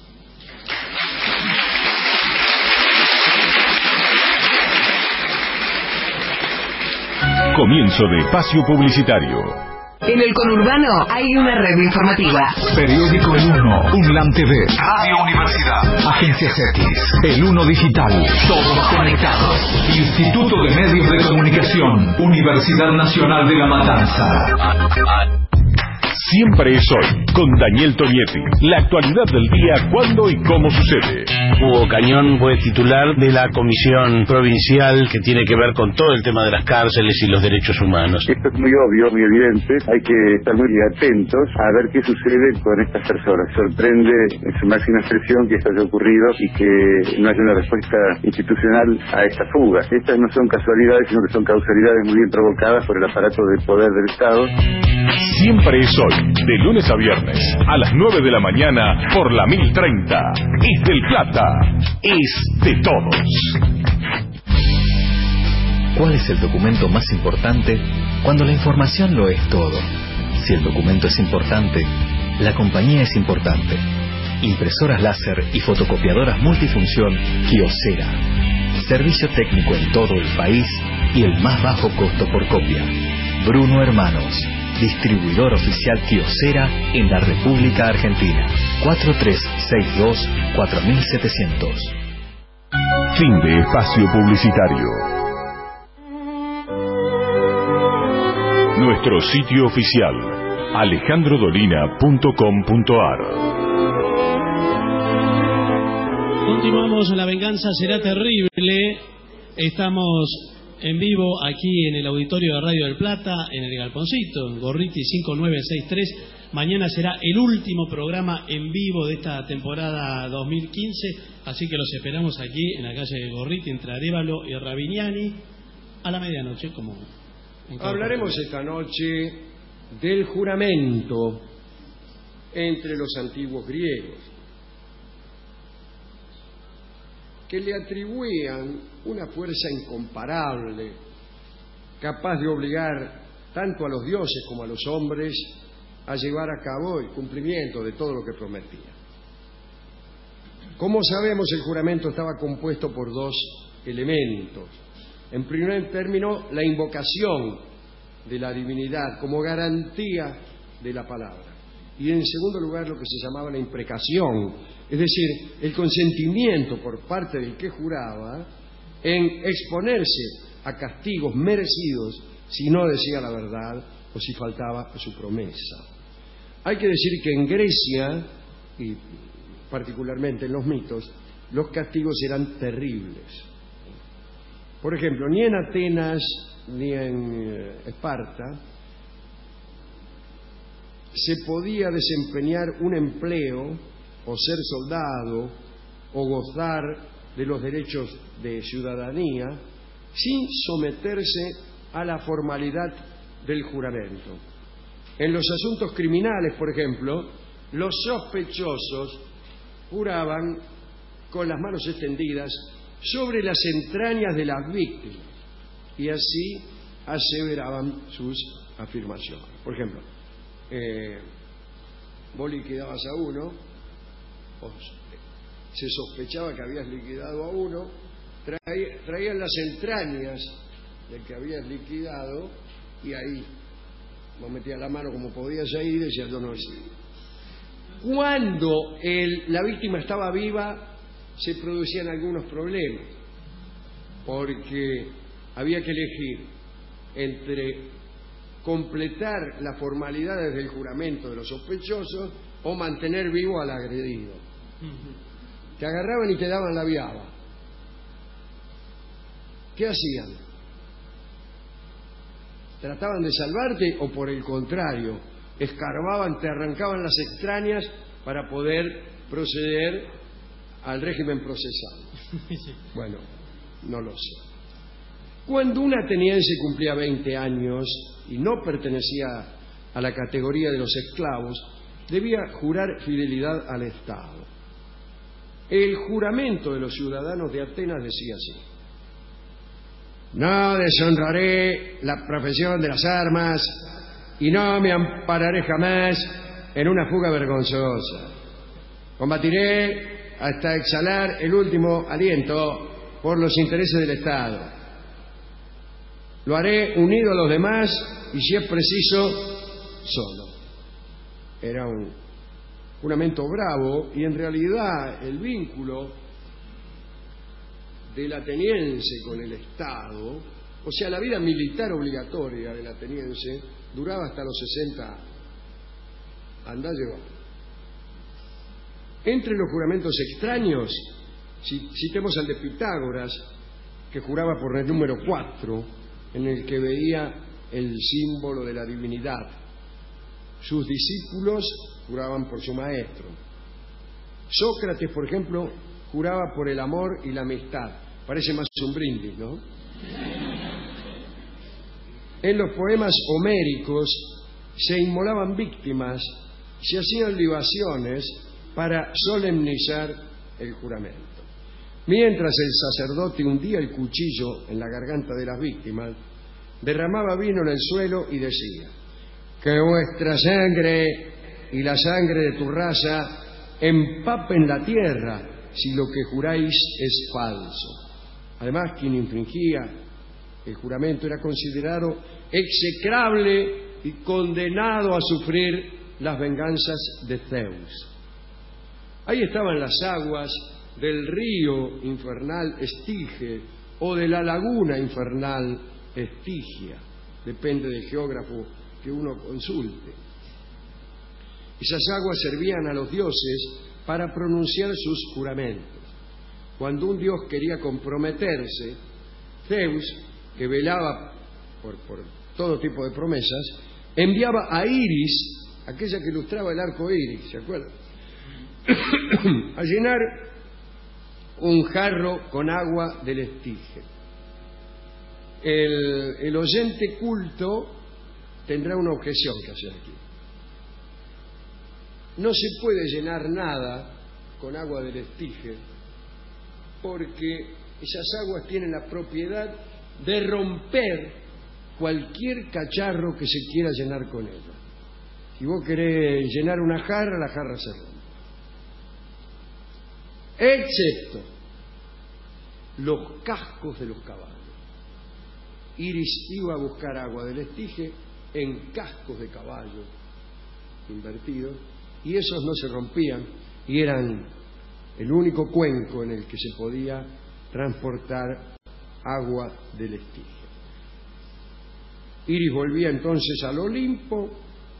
Comienzo de espacio publicitario. En el conurbano hay una red informativa. Periódico El Uno, UNLAM TV, Radio Universidad, Agencia Cetis, El Uno Digital, todos conectados. Instituto de Medios de Comunicación, Universidad Nacional de La Matanza. Siempre es hoy, con Daniel Tonietti. La actualidad del día, cuándo y cómo sucede. Hugo Cañón fue titular de la comisión provincial que tiene que ver con todo el tema de las cárceles y los derechos humanos. Esto es muy obvio, muy evidente. Hay que estar muy atentos a ver qué sucede con estas personas. Sorprende en su máxima expresión que esto haya ocurrido y que no haya una respuesta institucional a esta fuga. Estas no son casualidades, sino que son causalidades muy bien provocadas por el aparato de poder del Estado. Siempre es hoy, de lunes a viernes, a las 9 de la mañana, por la 1030. Es del Plata, es de todos. ¿Cuál es el documento más importante cuando la información lo es todo? Si el documento es importante, la compañía es importante. Impresoras láser y fotocopiadoras multifunción Kyocera. Servicio técnico en todo el país y el más bajo costo por copia. Bruno Hermanos, distribuidor oficial Kyocera en la República Argentina. 4362-4700. Fin de espacio publicitario. Nuestro sitio oficial, alejandrodolina.com.ar. Continuamos, La venganza será terrible. Estamos en vivo aquí en el auditorio de Radio del Plata, en el Galponcito, en Gorriti 5963. Mañana será el último programa en vivo de esta temporada 2015, así que los esperamos aquí en la calle de Gorriti, entre Arévalo y Ravignani, a la medianoche. Como hablaremos esta noche del juramento entre los antiguos griegos, que le atribuían una fuerza incomparable, capaz de obligar tanto a los dioses como a los hombres a llevar a cabo el cumplimiento de todo lo que prometían. Como sabemos, el juramento estaba compuesto por dos elementos. En primer término, la invocación de la divinidad como garantía de la palabra. Y en segundo lugar, lo que se llamaba la imprecación, es decir, el consentimiento por parte del que juraba en exponerse a castigos merecidos si no decía la verdad o si faltaba a su promesa. Hay que decir que en Grecia, y particularmente en los mitos, los castigos eran terribles. Por ejemplo, ni en Atenas ni en Esparta se podía desempeñar un empleo o ser soldado o gozar de los derechos de ciudadanía sin someterse a la formalidad del juramento. En los asuntos criminales, por ejemplo, los sospechosos juraban con las manos extendidas sobre las entrañas de las víctimas y así aseveraban sus afirmaciones. Por ejemplo, vos liquidabas a uno, o se sospechaba que habías liquidado a uno, traían las entrañas del que habías liquidado y ahí vos metías la mano como podías ahí y decías yo no es. Cuando la víctima estaba viva se producían algunos problemas porque había que elegir entre completar las formalidades del juramento de los sospechosos o mantener vivo al agredido. Te agarraban y te daban la viaba. ¿Qué hacían? ¿Trataban de salvarte o por el contrario, escarbaban, te arrancaban las extrañas para poder proceder al régimen procesal. Bueno, no lo sé. Cuando un ateniense cumplía 20 años y no pertenecía a la categoría de los esclavos, debía jurar fidelidad al Estado. El juramento de los ciudadanos de Atenas decía así: no deshonraré la profesión de las armas y no me ampararé jamás en una fuga vergonzosa. Combatiré hasta exhalar el último aliento por los intereses del Estado. Lo haré unido a los demás y, si es preciso, solo. Era un juramento bravo, y en realidad el vínculo del ateniense con el Estado, o sea, la vida militar obligatoria del ateniense, duraba hasta los 60 años. Andá llevando. Entre los juramentos extraños, citemos al de Pitágoras, que juraba por el número 4, en el que veía el símbolo de la divinidad. Sus discípulos juraban por su maestro. Sócrates, por ejemplo, juraba por el amor y la amistad. Parece más un brindis, ¿no? En los poemas homéricos se inmolaban víctimas, se hacían libaciones para solemnizar el juramento. Mientras el sacerdote hundía el cuchillo en la garganta de las víctimas, derramaba vino en el suelo y decía: que vuestra sangre y la sangre de tu raza empapen la tierra si lo que juráis es falso. Además, quien infringía el juramento era considerado execrable y condenado a sufrir las venganzas de Zeus. Ahí estaban las aguas del río infernal Estige o de la laguna infernal Estigia, depende del geógrafo que uno consulte. Esas aguas servían a los dioses para pronunciar sus juramentos. Cuando un dios quería comprometerse, Zeus, que velaba por todo tipo de promesas, enviaba a Iris, aquella que ilustraba el arco iris, ¿se acuerdan?, a llenar un jarro con agua del Estige. El oyente culto tendrá una objeción que hacer aquí. No se puede llenar nada con agua del Estige, porque esas aguas tienen la propiedad de romper cualquier cacharro que se quiera llenar con ella. Si vos querés llenar una jarra, la jarra se rompe. Excepto los cascos de los caballos. Iris iba a buscar agua del Estige en cascos de caballo invertidos, y esos no se rompían y eran el único cuenco en el que se podía transportar agua del Estige. Iris volvía entonces al Olimpo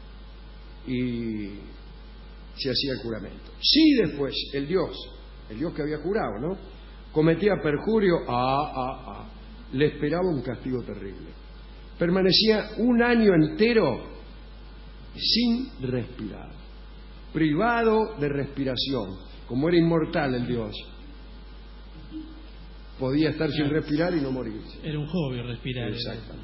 y se hacía el juramento. Si después el dios que había jurado, ¿no?, cometía perjurio, le esperaba un castigo terrible. Permanecía un año entero sin respirar, privado de respiración. Como era inmortal el dios, podía estar sin respirar y no morirse. Era un hobby respirar. Exactamente.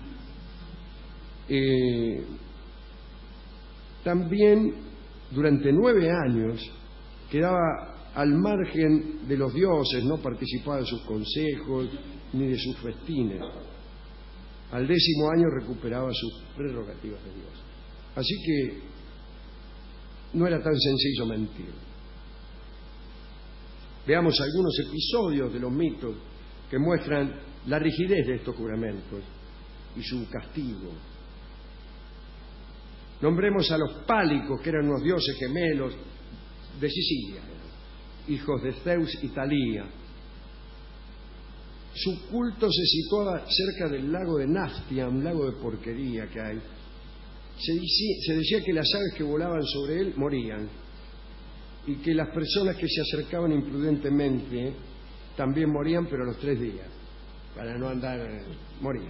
También durante 9 años quedaba al margen de los dioses, no participaba de sus consejos ni de sus festines. Al 10º año recuperaba sus prerrogativas de dios. Así que no era tan sencillo mentir. Veamos algunos episodios de los mitos que muestran la rigidez de estos juramentos y su castigo. Nombremos a los pálicos, que eran unos dioses gemelos de Sicilia, hijos de Zeus y Talía. Su culto se situaba cerca del lago de Naftia, un lago de porquería que hay. Se decía que las aves que volaban sobre él morían, y que las personas que se acercaban imprudentemente también morían, pero a los 3 días, para no andar, morían.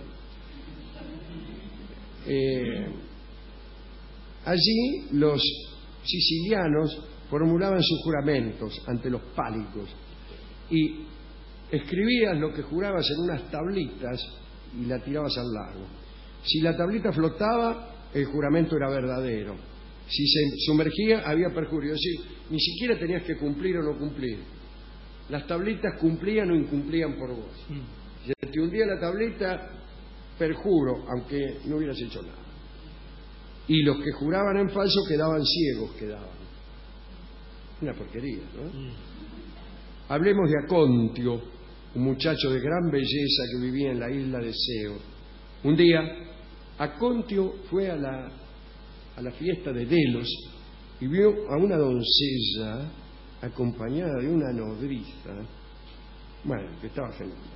Allí los sicilianos formulaban sus juramentos ante los pálicos, y escribías lo que jurabas en unas tablitas y la tirabas al lago. Si la tablita flotaba, el juramento era verdadero. Si se sumergía, había perjurio. Es decir, ni siquiera tenías que cumplir o no cumplir. Las tablitas cumplían o incumplían por vos. Si te hundía la tablita, perjuro, aunque no hubieras hecho nada. Y los que juraban en falso quedaban ciegos, Una porquería, ¿no? Hablemos de Acontio, un muchacho de gran belleza que vivía en la isla de Seo. Un día, Acontio fue a la fiesta de Delos y vio a una doncella acompañada de una nodriza, que estaba fenomenal.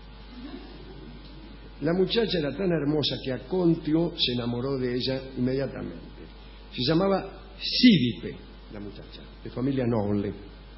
La muchacha era tan hermosa que Acontio se enamoró de ella inmediatamente. Se llamaba Síripe, la muchacha, de familia noble.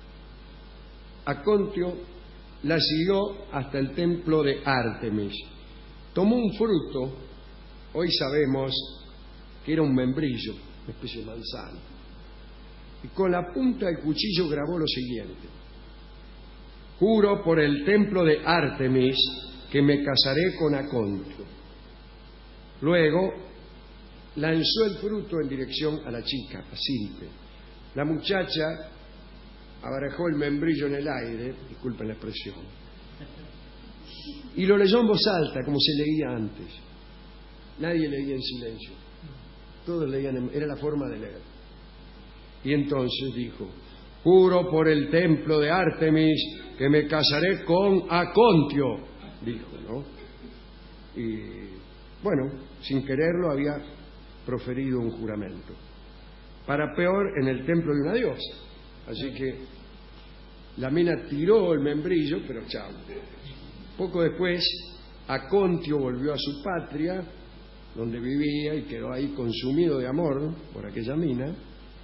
Acontio la siguió hasta el templo de Ártemis. Tomó un fruto, hoy sabemos que era un membrillo, una especie de manzana, y con la punta del cuchillo grabó lo siguiente: juro por el templo de Ártemis que me casaré con Acontio. Luego lanzó el fruto en dirección a la chica, a Síripe. La muchacha abarajó el membrillo en el aire, disculpen la expresión, y lo leyó en voz alta, como se leía antes. Nadie leía en silencio, todos leían, era la forma de leer. Y entonces dijo: juro por el templo de Ártemis que me casaré con Acontio, dijo, ¿no? Y bueno, sin quererlo había proferido un juramento. Para peor, en el templo de una diosa. Así que la mina tiró el membrillo, pero chao. Poco después, Acontio volvió a su patria, donde vivía, y quedó ahí consumido de amor por aquella mina.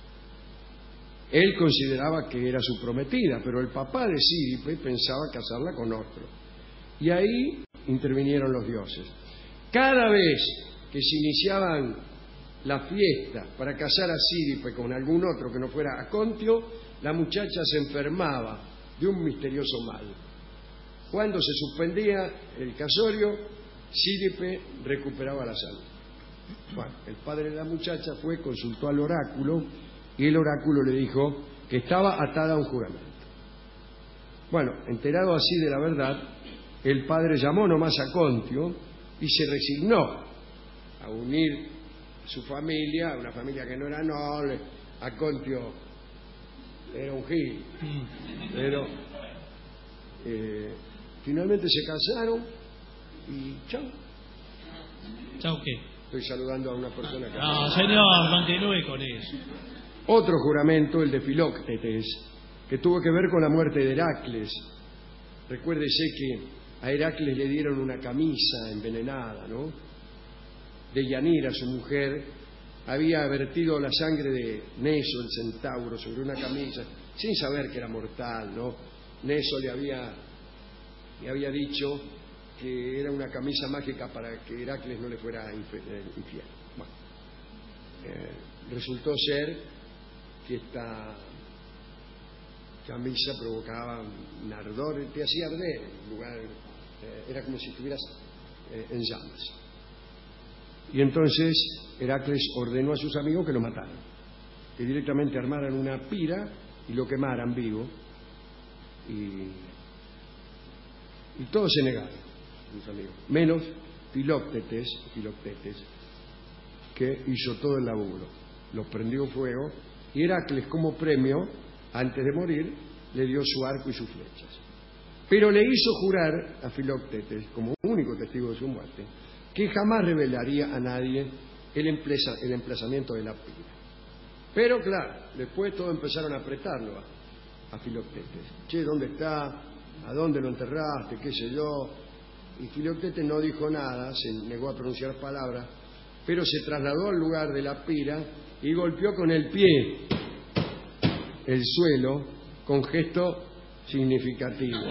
Él consideraba que era su prometida, pero el papá de Síripe pensaba casarla con otro. Y ahí intervinieron los dioses. Cada vez que se iniciaban la fiesta para casar a Síripe con algún otro que no fuera Acontio, la muchacha se enfermaba de un misterioso mal. Cuando se suspendía el casorio, Síripe recuperaba la salud. Bueno, el padre de la muchacha fue, consultó al oráculo, y el oráculo le dijo que estaba atada a un juramento. Bueno, enterado así de la verdad, el padre llamó nomás a Acontio y se resignó a unir su familia, una familia que no era noble. Acontio era un gil, pero finalmente se casaron y chao. ¿Chao qué? Estoy saludando a una persona que... No, señor, continúe con eso. Otro juramento, el de Filoctetes, que tuvo que ver con la muerte de Heracles. Recuérdese que a Heracles le dieron una camisa envenenada, ¿no? Deyanira, su mujer, había vertido la sangre de Neso, el centauro, sobre una camisa, sin saber que era mortal, ¿no? Neso le había dicho que era una camisa mágica para que Heracles no le fuera infiel. Bueno, resultó ser que esta camisa provocaba un ardor, te hacía arder, en lugar, era como si estuvieras en llamas. Y entonces Heracles ordenó a sus amigos que lo mataran, que directamente armaran una pira y lo quemaran vivo. Y todos se negaron, mis amigos, menos Filoctetes, que hizo todo el laburo. Los prendió fuego y Heracles, como premio, antes de morir, le dio su arco y sus flechas. Pero le hizo jurar a Filoctetes, como único testigo de su muerte, que jamás revelaría a nadie el emplazamiento de la pira. Pero claro, después todos empezaron a apretarlo a Filoctetes. Che, ¿dónde está? ¿A dónde lo enterraste? ¿Qué sé yo? Y Filoctetes no dijo nada, se negó a pronunciar palabras, pero se trasladó al lugar de la pira y golpeó con el pie el suelo con gesto significativo.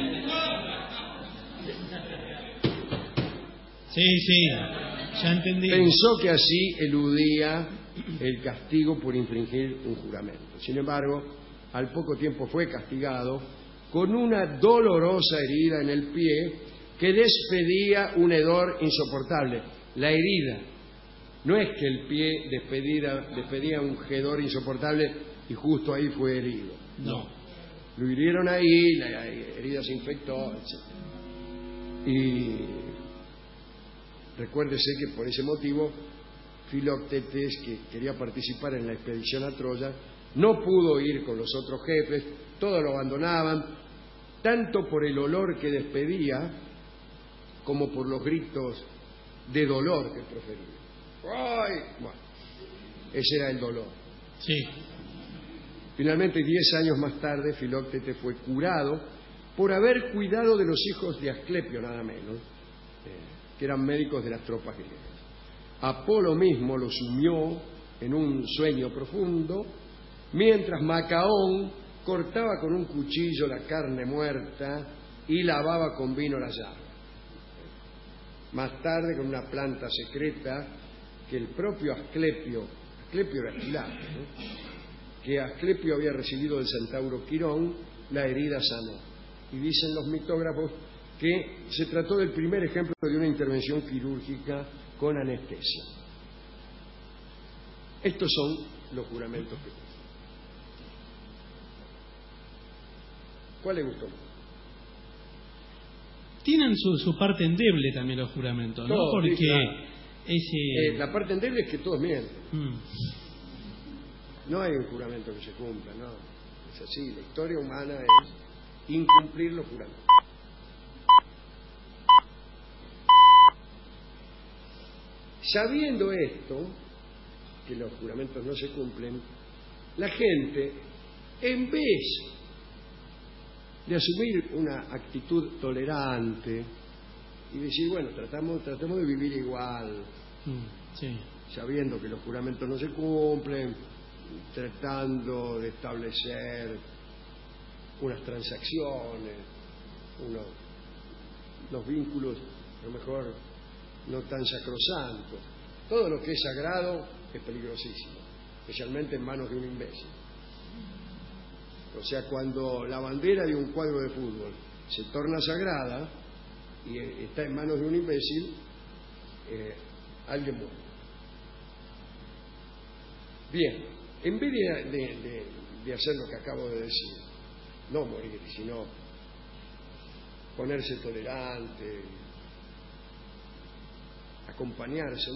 Sí, ya entendí. Pensó que así eludía el castigo por infringir un juramento. Sin embargo, al poco tiempo fue castigado con una dolorosa herida en el pie que despedía un hedor insoportable. La herida, no es que el pie despedía un hedor insoportable y justo ahí fue herido. No. Lo hirieron ahí, la herida se infectó, etc. Y recuérdese que por ese motivo Filoctetes, que quería participar en la expedición a Troya, no pudo ir con los otros jefes, todos lo abandonaban, tanto por el olor que despedía como por los gritos de dolor que profería. ¡Ay! Bueno, ese era el dolor. Sí. Finalmente, 10 años más tarde, Filoctetes fue curado por haber cuidado de los hijos de Asclepio, nada menos, que eran médicos de las tropas griegas. Apolo mismo lo sumió en un sueño profundo, mientras Macaón cortaba con un cuchillo la carne muerta y lavaba con vino la llaga. Más tarde, con una planta secreta que el propio Asclepio era Esquilape, ¿no?, que Asclepio había recibido del centauro Quirón, la herida sanó. Y dicen los mitógrafos que se trató del primer ejemplo de una intervención quirúrgica con anestesia. Estos son los juramentos que tengo. ¿Cuál le gustó más? Tienen su parte endeble también los juramentos, ¿no? Todos, Porque sí, claro. ese... La parte endeble es que todos mienten. No hay un juramento que se cumpla, no. Es así, la historia humana es incumplir los juramentos. Sabiendo esto, que los juramentos no se cumplen, la gente, en vez de asumir una actitud tolerante y decir, bueno, tratemos de vivir igual, sí, sabiendo que los juramentos no se cumplen, tratando de establecer unas transacciones, unos vínculos, a lo mejor no tan sacrosantos. Todo lo que es sagrado es peligrosísimo, especialmente en manos de un imbécil. O sea, cuando la bandera de un cuadro de fútbol se torna sagrada y está en manos de un imbécil, alguien muere. Bien, en vez de hacer lo que acabo de decir, no morir, sino ponerse tolerante, acompañarse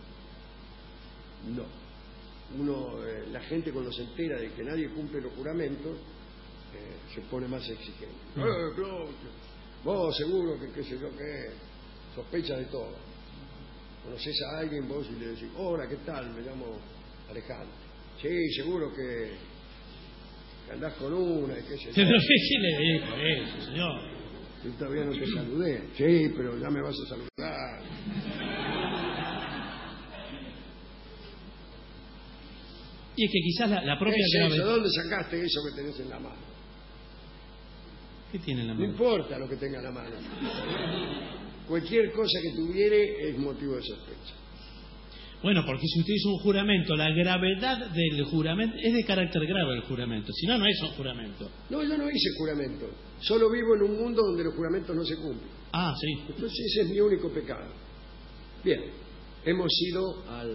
la gente cuando se entera de que nadie cumple los juramentos, se pone más exigente. Vos seguro que qué sé yo qué, sospecha de todo. Conoces a alguien vos y le decís, hola, ¿qué tal? Me llamo Alejandro. Sí, seguro que andás con una y qué sé yo. ¿Pero qué le dijo eso, señor? Yo todavía no te saludé. Sí, pero ya me vas a saludar. Y es que quizás la propia... ¿De dónde sacaste eso que tenés en la mano? ¿Qué tiene en la mano? No importa lo que tenga en la mano. Cualquier cosa que tuviere es motivo de sospecha. Bueno, porque si usted hizo un juramento, la gravedad del juramento es de carácter grave el juramento. Si no, no es un juramento. No, yo no hice juramento. Solo vivo en un mundo donde los juramentos no se cumplen. Ah, sí. Entonces ese es mi único pecado. Bien, hemos ido a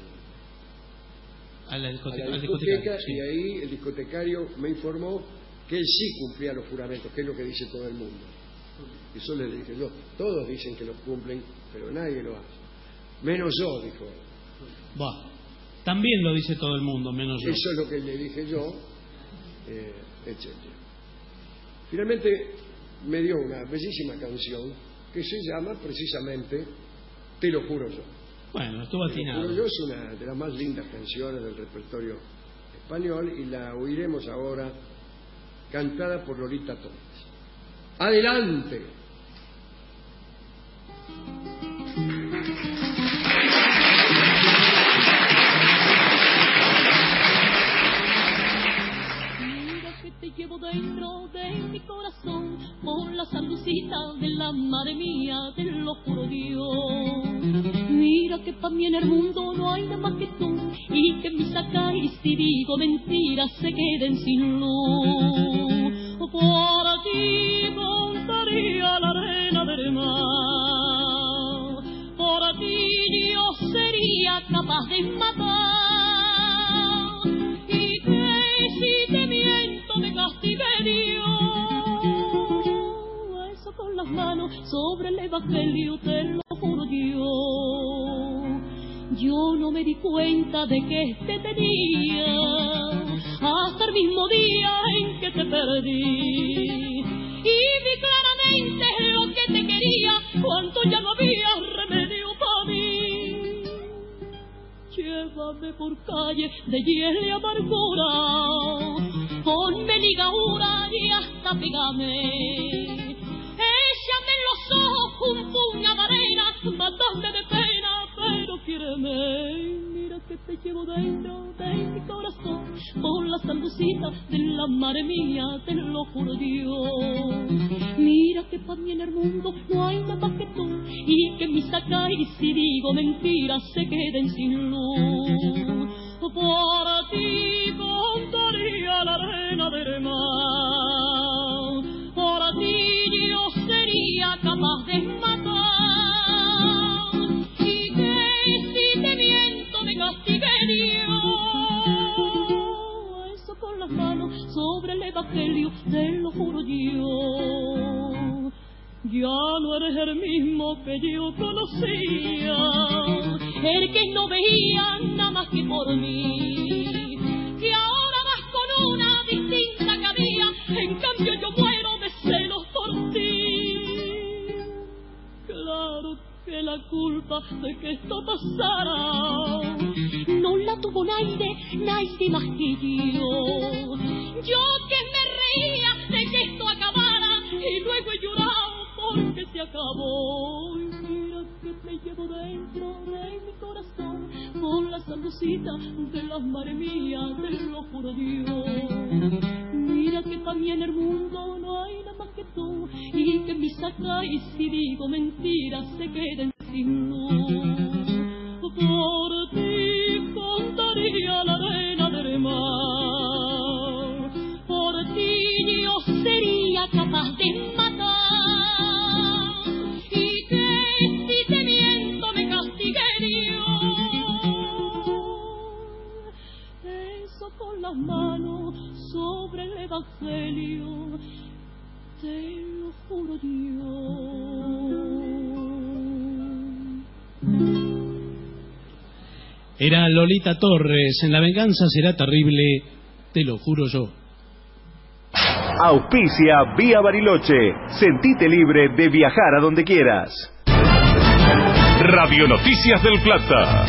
la discoteca sí. Y ahí el discotecario me informó que él sí cumplía los juramentos, que es lo que dice todo el mundo. Eso le dije yo. Todos dicen que los cumplen, pero nadie lo hace. Menos yo, dijo él. Bah, también lo dice todo el mundo, menos yo. Eso es lo que le dije yo, etc. Finalmente me dio una bellísima canción que se llama precisamente Te lo juro yo. Bueno, estuvo atinado. Te lo juro yo es una de las más lindas canciones del repertorio español y la oiremos ahora cantada por Lolita Torres. ¡Adelante! Llevo dentro de mi corazón con la sanducita de la madre mía, te lo juro Dios. Mira que para mí en el mundo no hay nada más que tú y que mis sacáis si digo mentiras se queden sin luz. Por ti arena del mar. Por ti yo sería capaz de matar, y que si te miento me castigue Dios. Eso con las manos sobre el evangelio te lo juro yo no me di cuenta de que te tenía hasta el mismo día en que te perdí, y vi claramente lo que te quería cuando ya no había remedio para mí. Llévame por calle de hiel y amargura, ponme ligadura y hasta pegame, échame en los ojos un puñado de arena, matame de pena, pero quiéreme. Mira que te llevo dentro de mi corazón, por la saludcita de la madre mía, te lo juro Dios. Mira que para mí en el mundo no hay nada más que tú, y que mis acá y si digo mentiras se queden sin luz. Por ti contaría la arena del mar, por ti yo sería capaz de matar, y que si te miento me castigue Dios. Eso con las manos sobre el evangelio te lo juro yo. Ya no eres el mismo que yo conocía, el que no veía nada más que por mí, que ahora vas con una distinta que había, en cambio yo muero de celos por ti. Claro que la culpa de que esto pasara no la tuvo nadie más que yo. Yo que me reía de que esto acabara y luego he llorado porque se acabó. Y mira que te llevo dentro de mi corazón, por la saludcita de las madres mías, te lo juro Dios. Mira que para mí en el mundo no hay nada más que tú, y que mis acá y si digo mentiras se queden sin luz. Por ti contaría la arena del mar, por ti yo sería capaz de matar, y que si te miento me castigue Dios. Eso con las manos sobre el evangelio te lo juro Dios. Era Lolita Torres, en La venganza será terrible, te lo juro yo. Auspicia Vía Bariloche. Sentite libre de viajar a donde quieras. Radio Noticias del Plata.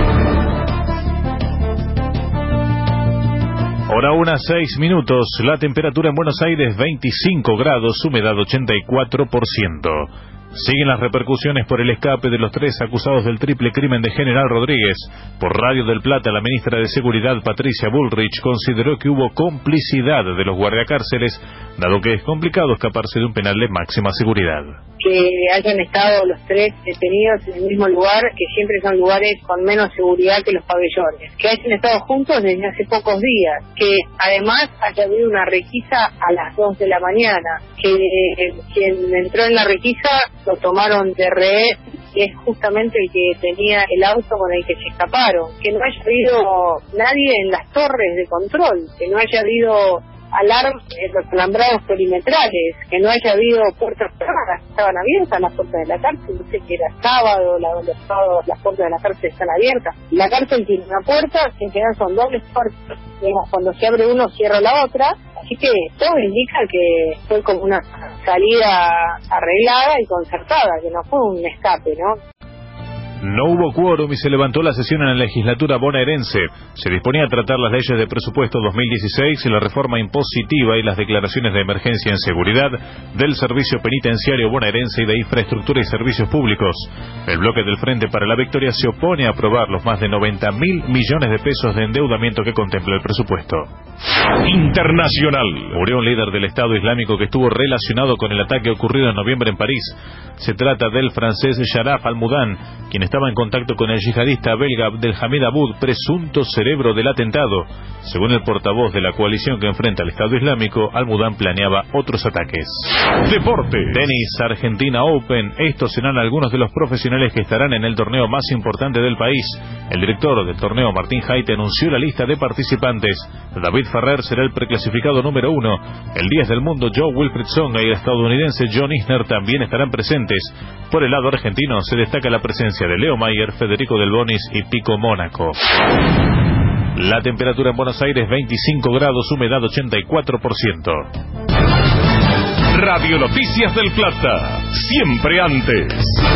Hora 1:06. La temperatura en Buenos Aires 25 grados, humedad 84%. Siguen las repercusiones por el escape de los 3 acusados del triple crimen de General Rodríguez. Por Radio del Plata, la ministra de Seguridad, Patricia Bullrich, consideró que hubo complicidad de los guardiacárceles, dado que es complicado escaparse de un penal de máxima seguridad. Que hayan estado los 3 detenidos en el mismo lugar, que siempre son lugares con menos seguridad que los pabellones, que hayan estado juntos desde hace pocos días, que además haya habido una requisa a las 2 de la mañana, que quien entró en la requisa lo tomaron de rehén, que es justamente el que tenía el auto con el que se escaparon, que no haya habido nadie en las torres de control, que no haya habido alarmas en los alambrados perimetrales, que no haya habido puertas cerradas, estaban abiertas las puertas de la cárcel, no sé que era sábado, los sábados las puertas de la cárcel están abiertas. La cárcel tiene una puerta, que en general son dobles puertas, digamos, cuando se abre uno cierra la otra, así que todo indica que fue como una salida arreglada y concertada, que no fue un escape, ¿no? No hubo quórum y se levantó la sesión en la legislatura bonaerense. Se disponía a tratar las leyes de presupuesto 2016 y la reforma impositiva y las declaraciones de emergencia en seguridad del Servicio Penitenciario Bonaerense y de Infraestructura y Servicios Públicos. El bloque del Frente para la Victoria se opone a aprobar los más de 90.000 millones de pesos de endeudamiento que contempla el presupuesto. Internacional. Murió un líder del Estado Islámico que estuvo relacionado con el ataque ocurrido en noviembre en París. Se trata del francés Sharaf al-Mudan, quien estaba en contacto con el yihadista belga Abdelhamid Aboud, presunto cerebro del atentado. Según el portavoz de la coalición que enfrenta al Estado Islámico, Al-Mudán planeaba otros ataques. Deportes. Tenis, Argentina Open. Estos serán algunos de los profesionales que estarán en el torneo más importante del país. El director del torneo, Martín Haidt, anunció la lista de participantes. David Ferrer será el preclasificado número 1. El 10 del mundo, Joe Wilfried Tsonga, y el estadounidense John Isner también estarán presentes. Por el lado argentino se destaca la presencia de Leo Mayer, Federico Del Bonis y Pico Mónaco. La temperatura en Buenos Aires 25 grados, humedad 84%. Radio Noticias del Plata, siempre antes.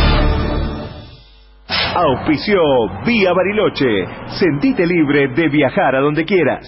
Auspició Vía Bariloche. Sentite libre de viajar a donde quieras.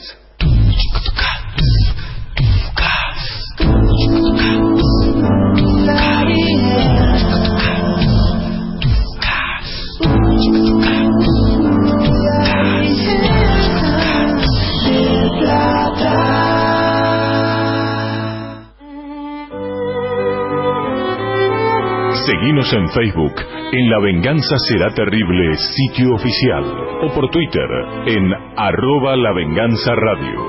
Seguinos en Facebook, en La Venganza Será Terrible, sitio oficial, o por Twitter, en @LaVenganzaRadio.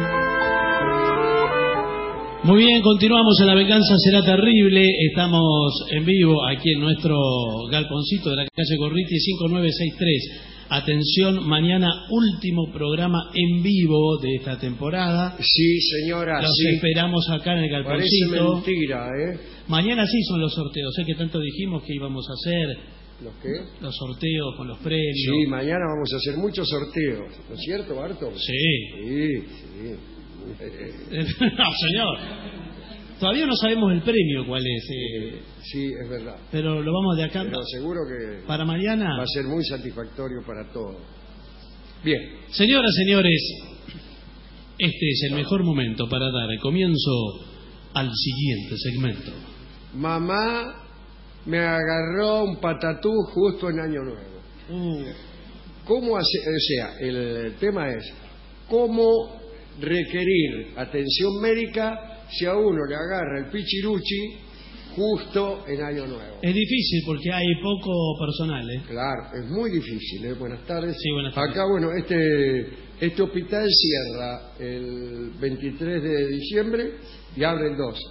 Muy bien, continuamos en La Venganza Será Terrible. Estamos en vivo aquí en nuestro galponcito de la calle Gorriti 5963. Atención, mañana último programa en vivo de esta temporada. Sí, señora, Los sí. esperamos acá en el galponcito. Parece mentira, ¿eh? Mañana sí son los sorteos, sé que tanto dijimos que íbamos a hacer. ¿Los qué? Los sorteos con los premios. Sí, mañana vamos a hacer muchos sorteos, ¿no es cierto, Barto? Sí. Sí. No, señor. Todavía no sabemos el premio cuál es. Sí, es verdad. Pero lo vamos de acá. Pero seguro que para mañana va a ser muy satisfactorio para todos. Bien. Señoras, señores, este es el mejor momento para dar el comienzo al siguiente segmento. Mamá me agarró un patatú justo en Año Nuevo. ¿Cómo hace? O sea, el tema es cómo requerir atención médica si a uno le agarra el pichiruchi justo en Año Nuevo. Es difícil porque hay poco personal, ¿eh? Claro, es muy difícil, ¿eh? Buenas tardes. Sí, buenas tardes. Acá, bueno, este hospital cierra el 23 de diciembre y abre el 2.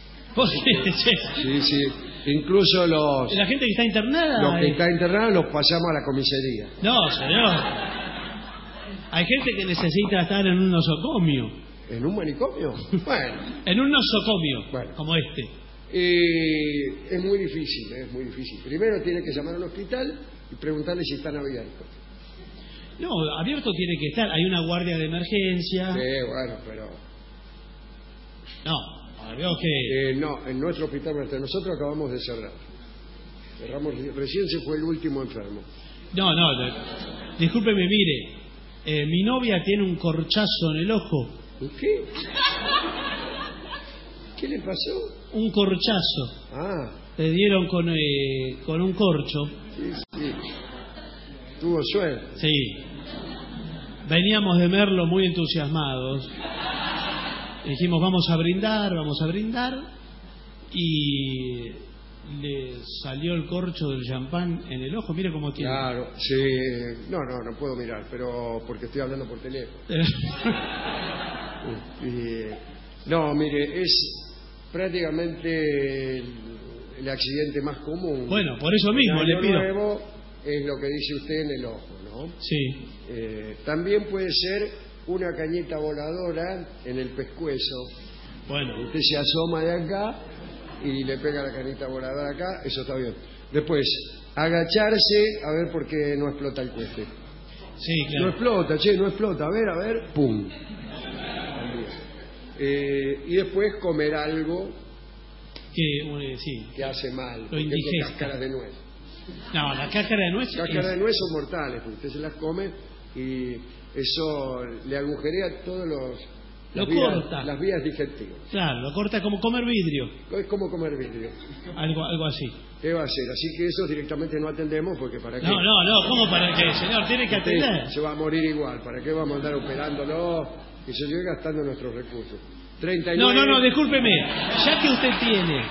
Sí, sí. Incluso la gente que está internada. Los que están internados los pasamos a la comisaría. No, señor. Hay gente que necesita estar en un nosocomio. ¿En un manicomio? Bueno. En un nosocomio, bueno, como este. Es muy difícil, es muy difícil. Primero tiene que llamar al hospital y preguntarle si están abiertos. No, abierto tiene que estar. Hay una guardia de emergencia. Sí, bueno, pero... No, veo que... no, en nuestro hospital, nosotros acabamos de cerrar. Cerramos, recién se fue el último enfermo. No, discúlpeme, mire. Mi novia tiene un corchazo en el ojo. ¿Qué? ¿Qué le pasó? Un corchazo. Ah. Le dieron con un corcho. Sí. Tuvo suerte. Sí. Veníamos de Merlo muy entusiasmados. Dijimos, vamos a brindar. Y le salió el corcho del champán en el ojo. Mire cómo tiene. Claro, sí. No puedo mirar, pero porque estoy hablando por teléfono. No, mire, es prácticamente el accidente más común. Bueno, por eso mismo le pido. Nuevo es lo que dice usted en el ojo, ¿no? Sí. También puede ser una cañita voladora en el pescuezo. Bueno. Usted se asoma de acá y le pega la cañita voladora acá, eso está bien. Después, agacharse a ver por qué no explota el cueste. Sí, claro. No explota, a ver, pum. Y después comer algo que hace mal. Lo indigesta. Cáscaras de nuez. No, la cáscara de nuez. Cáscaras de nuez son mortales, porque usted se las come y eso le agujerea todos las vías digestivas. Claro, lo corta como comer vidrio. Es como comer vidrio. Algo así. ¿Qué va a hacer? Así que eso directamente no atendemos porque ¿para qué? No, ¿cómo para qué? Señor, tiene que atender. Se va a morir igual. ¿Para qué vamos a andar operándolo? Y se sigue gastando nuestros recursos. 39... No, discúlpeme. Ya que usted tiene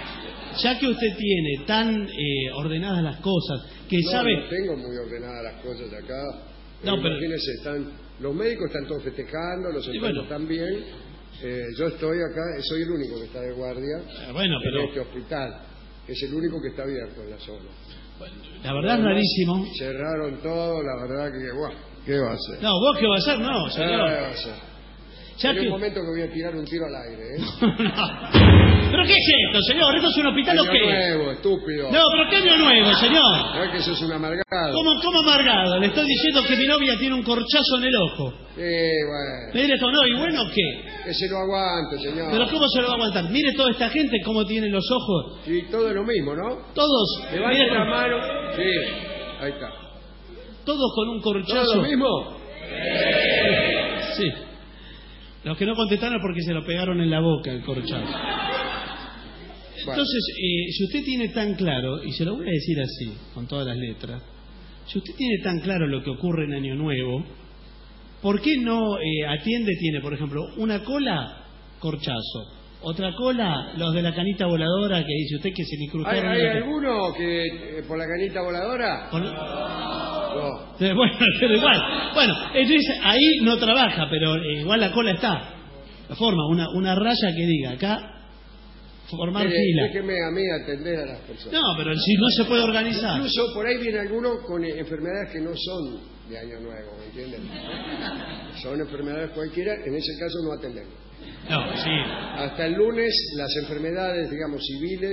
Ya que usted tiene tan ordenadas las cosas, que no, sabe... No tengo muy ordenadas las cosas acá. No, pero... Imagínense, los médicos están todos festejando, los enfermos también. Yo estoy acá, soy el único que está de guardia en este hospital, que es el único que está abierto en la zona. La verdad es rarísimo. Cerraron todo, la verdad que, bueno, ¿qué va a hacer? No, vos qué va a hacer, no, señor. ¿Qué va a hacer? En un momento que voy a tirar un tiro al aire, ¿Pero qué es esto, señor? ¿Esto es un hospital o qué? Año nuevo, estúpido. No, pero ¿qué año nuevo, señor? No es que sos un amargado. ¿Cómo amargado? Le estoy diciendo que mi novia tiene un corchazo en el ojo. Sí, bueno. Mire esto, no, ¿y bueno qué? Que se lo aguante, señor. ¿Pero cómo se lo va a aguantar? Mire toda esta gente cómo tienen los ojos. Sí, todo es lo mismo, ¿no? Todos. Levante la mano. Sí, ahí está. Todos con un corchazo. ¿Todo lo mismo? Sí. Los que no contestaron es porque se lo pegaron en la boca el corchazo. Entonces, si usted tiene tan claro, y se lo voy a decir así, con todas las letras, si usted tiene tan claro lo que ocurre en Año Nuevo, ¿por qué no atiende? Tiene, por ejemplo, una cola, corchazo. Otra cola, los de la canita voladora, que dice usted que se le incrustaron. ¿Hay alguno que por la canita voladora? No. Bueno, pero igual. Bueno, entonces ahí no trabaja, pero igual la cola está. Forma una raya que diga acá, formar fila. Déjeme a mí atender a las personas. No, pero si no se puede organizar. Incluso por ahí viene alguno con enfermedades que no son de Año Nuevo, ¿me entienden? Son enfermedades cualquiera, en ese caso no atendemos. No, sí. Hasta el lunes las enfermedades, digamos, civiles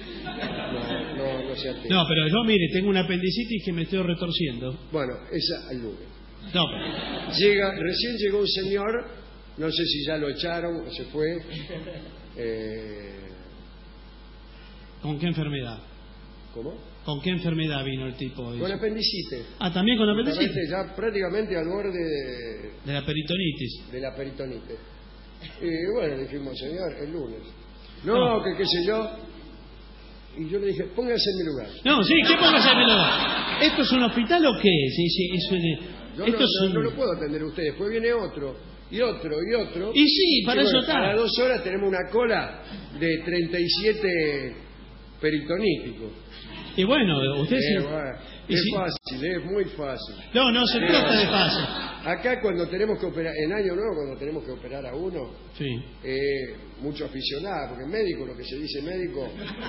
no se atienden. No, pero yo, mire, tengo una apendicitis que me estoy retorciendo. Bueno, esa al lunes. No, pero... Recién llegó un señor, no sé si ya lo echaron o se fue. ¿Con qué enfermedad? ¿Cómo? ¿Con qué enfermedad vino el tipo? Con apendicitis. Ah, ¿también con apendicitis? Ya prácticamente al borde de la peritonitis. De la peritonitis. Y bueno, le dijimos, señor, el lunes. No, que qué sé yo. Y yo le dije, póngase en mi lugar. No, sí, ¿qué póngase en mi lugar? ¿Esto es un hospital o qué? No lo puedo atender a usted. Después viene otro, y otro, y otro. Y sí, para eso está. Cada 2 horas tenemos una cola de 37 peritoníticos. Y bueno, usted sí. Es fácil, es muy fácil. No se trata de fácil. Acá cuando tenemos que operar, en Año Nuevo cuando tenemos que operar a uno, sí. Mucho aficionado, porque médico, lo que se dice médico...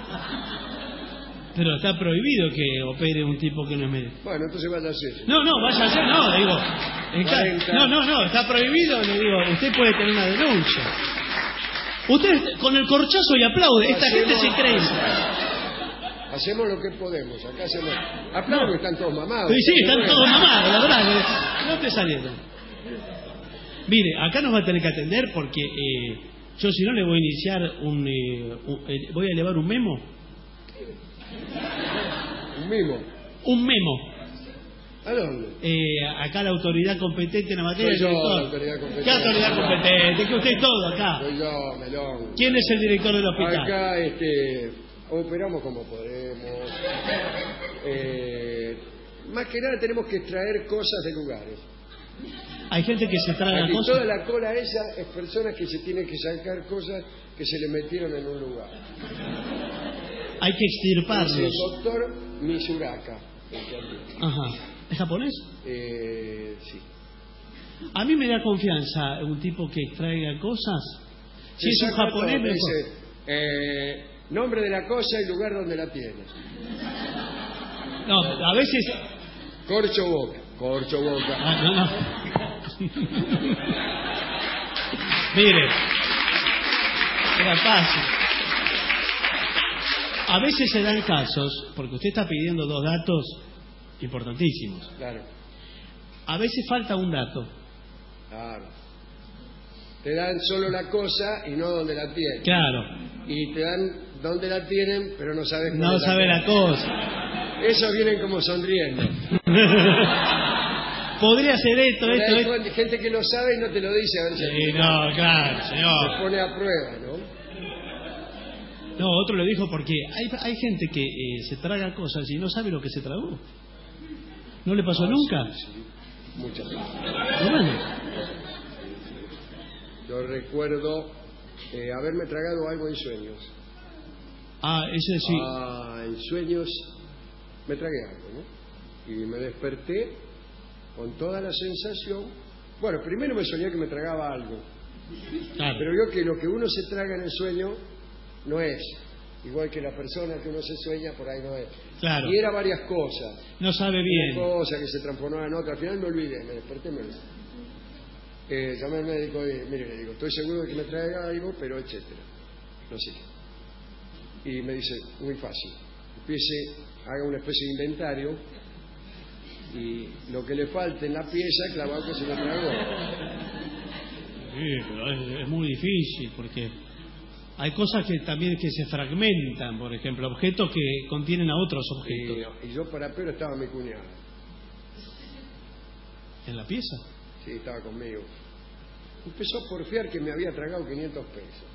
Pero está prohibido que opere un tipo que no es médico. Bueno, entonces vaya a hacer. No, vaya a hacer, no, digo. No, está prohibido, le digo, usted puede tener una denuncia. Usted con el corchazo y aplaude, esta gente es increíble. Hacemos lo que podemos, acá hacemos... Aplaudo, están todos mamados. Sí, están todos mamados, la verdad. No te salieron. Mire, acá nos va a tener que atender porque yo si no le voy a iniciar voy a elevar un memo. ¿Un memo? Un memo. ¿A dónde? Acá la autoridad competente en la materia. Soy yo, la autoridad competente. ¿Qué autoridad competente? Que usted es todo acá. Soy yo, melón. ¿Quién es el director del hospital? Acá, operamos como podemos. Más que nada tenemos que extraer cosas de lugares. Hay gente que se traga cosas. Toda la cola esa es personas que se tienen que sacar cosas que se le metieron en un lugar. Hay que extirparlos. El doctor Misuraka. Ajá. ¿Es japonés? Sí. A mí me da confianza un tipo que extraiga cosas. Si es un japonés, me dice, nombre de la cosa y lugar donde la tienes. No, a veces... Corcho boca. No. Mire, era fácil. A veces se dan casos, porque usted está pidiendo 2 datos importantísimos. Claro. A veces falta un dato. Claro. Te dan solo la cosa y no donde la tienen. Claro. Y te dan donde la tienen, pero no sabes cómo. No sabe la cosa. Esos vienen como sonriendo. Podría ser esto. Hay gente que lo sabe y no te lo dice. A ver si no, claro, señor. Se pone a prueba, ¿no? No, otro lo dijo porque hay gente que se traga cosas y no sabe lo que se tragó. ¿No le pasó nunca? Sí. Muchas veces. Bueno. Yo recuerdo haberme tragado algo en sueños. Ese sí. En sueños me tragué algo, ¿no? Y me desperté con toda la sensación. Bueno, primero me soñé que me tragaba algo. Claro. Pero vio que lo que uno se traga en el sueño no es. Igual que la persona que uno se sueña, por ahí no es. Claro. Y era varias cosas. No sabe bien. Una cosa que se transformaba en otra. Al final me olvidé, me desperté, me olvidé. Llamé al médico y, mire, le digo, estoy seguro de que me traiga algo, pero etcétera. No sé qué. Y me dice, muy fácil. Haga una especie de inventario y lo que le falte en la pieza, clavado que se lo tragó. Sí, pero es muy difícil porque hay cosas que también que se fragmentan, por ejemplo, objetos que contienen a otros objetos. Y yo para peor estaba mi cuñada. ¿En la pieza? Sí, estaba conmigo. Empezó a porfiar que me había tragado 500 pesos.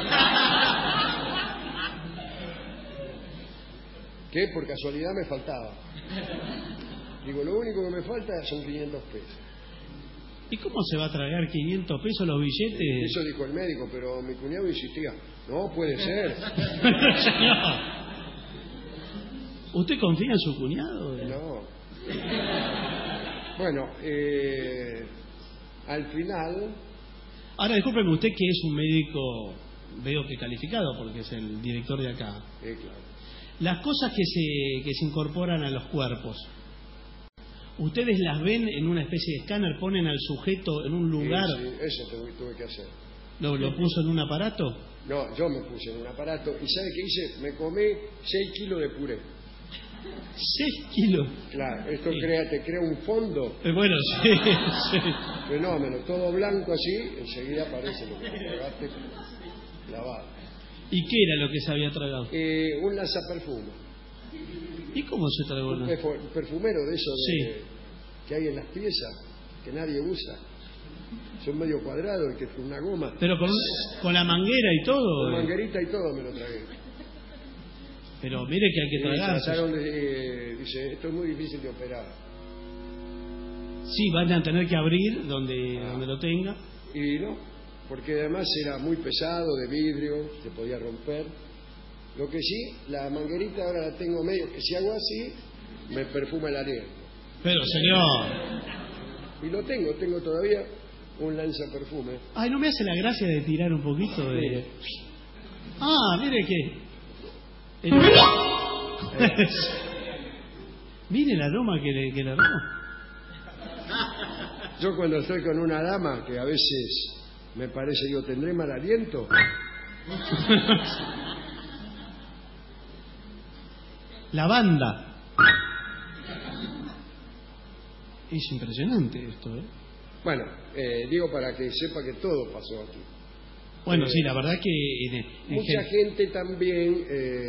Que por casualidad me faltaba. Digo, lo único que me falta son 500 pesos. ¿Y cómo se va a tragar 500 pesos los billetes? Eso dijo el médico, pero mi cuñado insistía. No, puede ser. Señor, ¿usted confía en su cuñado? No. Bueno, al final... Ahora, discúlpeme, usted que es un médico, veo que calificado, porque es el director de acá. Claro. Las cosas que se incorporan a los cuerpos, ¿ustedes las ven en una especie de escáner? ¿Ponen al sujeto en un lugar? Sí, eso tuve que hacer. ¿Lo puso en un aparato? No, yo me puse en un aparato. ¿Y sabe qué hice? Me comí 6 kilos de puré. 6 kilos. Claro, esto Sí. te crea un fondo. Bueno, sí, sí. Fenómeno, todo blanco así, enseguida aparece lo que tragaste lavado. ¿Y qué era lo que se había tragado? Un lanzaperfume. ¿Y cómo se tragó? Un perfumero de esos Sí. que hay en las piezas, que nadie usa. Son medio cuadrados, que es una goma. Pero con la manguera y todo. Con manguerita y todo me lo tragué. Pero mire que hay que tragarse. Dice, esto es muy difícil de operar. Sí, van a tener que abrir donde lo tenga. Y no, porque además era muy pesado, de vidrio, se podía romper. Lo que sí, la manguerita ahora la tengo medio, que si hago así, me perfuma el aliento. Pero señor... Y lo tengo todavía un lanzaperfume. Ay, ¿no me hace la gracia de tirar un poquito de...? Mire que... Mire el aroma que le aroma. Yo cuando estoy con una dama, que a veces me parece, digo, ¿tendré mal aliento? Lavanda. Es impresionante esto, ¿eh? Bueno, digo para que sepa que todo pasó aquí. Bueno, sí, la verdad que... mucha gente también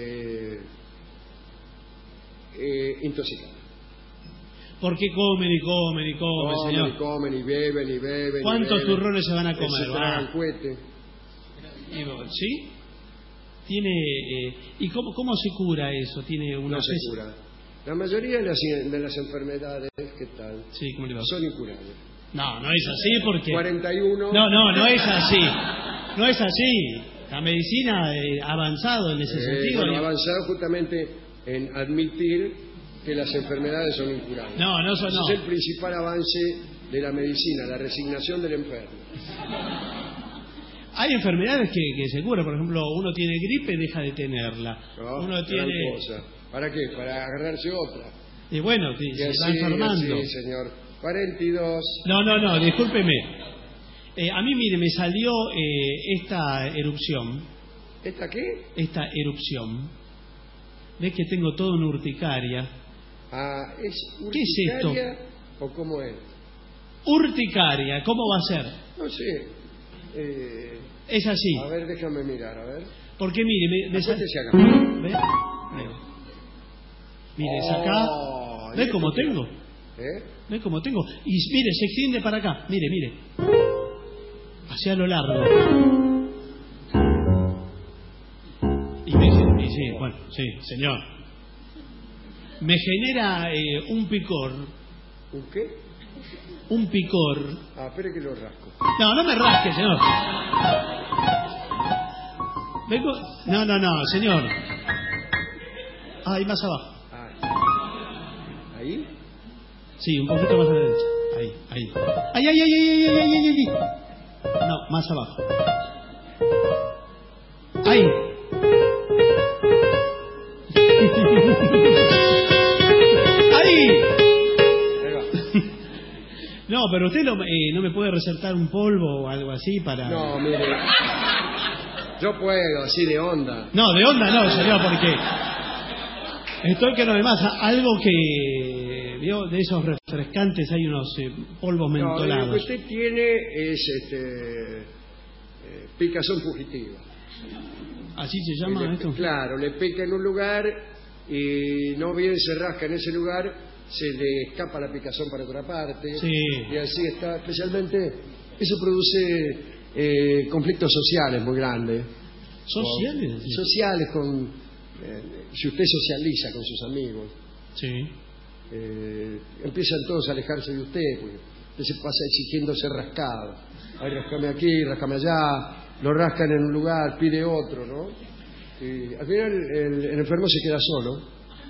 intoxicada. Porque comen y comen y comen, señor. Y comen y beben y beben. ¿Cuántos y beben, turrones se van a comer? Se tragan cohete. ¿Sí? Tiene... ¿Y cómo se cura eso? ¿Tiene una No se cura. La mayoría de las enfermedades, ¿qué tal? Sí, ¿cómo le va? Son incurables. No es así porque... 41... No es así. No es así. La medicina ha avanzado en ese sentido. Ha avanzado justamente en admitir que las enfermedades son incurables. No son. Ese es el principal avance de la medicina, la resignación del enfermo. Hay enfermedades que se curan. Por ejemplo, uno tiene gripe, deja de tenerla. Uno tiene... cosa. ¿Para qué? Para agarrarse otra. Y bueno, se va enfermando. Sí, señor. 42. No, discúlpeme. A mí, mire, me salió esta erupción. ¿Esta qué? Esta erupción. ¿Ves que tengo todo en urticaria? ¿Es urticaria? ¿Qué es esto? ¿O cómo es? Urticaria, ¿cómo va a ser? No sé. Es así. A ver, déjame mirar, a ver. Porque mire, me salió... ¿Ves? Mire, acá. ¿Ves cómo tengo? ¿Ves cómo tengo? Y mire, se extiende para acá. Mire. Hacia lo largo. Sí, señor. Me genera un picor. ¿Un qué? Un picor. Espere que lo rasco. No me rasque, señor. No, señor. Ahí, más abajo. ¿Ahí? Sí, un poquito más a la derecha. Ahí. Ahí. No, más abajo. Ahí. ¡Ahí! No, pero usted no me puede recetar un polvo o algo así para... No, mire. Yo puedo, así de onda. No, de onda no, señor, porque... Estoy que no demás, algo que... ¿vio? De esos refrescantes hay unos polvos mentolados. No, lo que usted tiene es picazón fugitiva. ¿Así se llama esto? Claro, le pica en un lugar y no bien se rasca en ese lugar, se le escapa la picazón para otra parte. Sí. Y así está, especialmente, eso produce conflictos sociales muy grandes. ¿Sociales? Sociales con... si usted socializa con sus amigos. Sí. Empiezan todos a alejarse de usted, porque usted se pasa exigiendo ser rascado. Ay, rascame aquí, rascame allá. Lo rascan en un lugar, pide otro, ¿no? Y al final el enfermo se queda solo.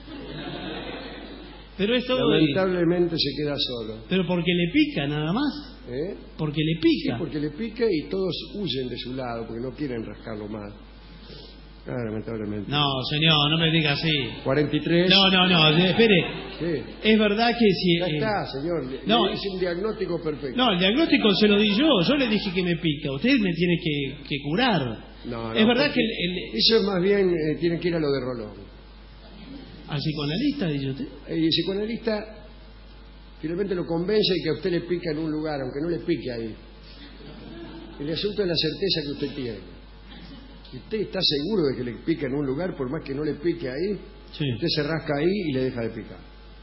Pero esto... Lamentablemente se queda solo. Pero porque le pica nada más. Porque le pica. Sí, porque le pica y todos huyen de su lado porque no quieren rascarlo más. Lamentablemente. No, señor, no me diga así. 43. No, espere. Sí. Es verdad que si... Ya está, señor. No, es un diagnóstico perfecto. No, el diagnóstico se lo di yo. Yo le dije que me pica. Usted me tiene que curar. No, es verdad que... Eso más bien tiene que ir a lo de Rolón. ¿Al psicoanalista, dice usted? El psicoanalista finalmente lo convence de que a usted le pica en un lugar, aunque no le pique ahí. El asunto es la certeza que usted tiene. Si usted está seguro de que le pica en un lugar, por más que no le pique ahí, sí, usted se rasca ahí y le deja de picar.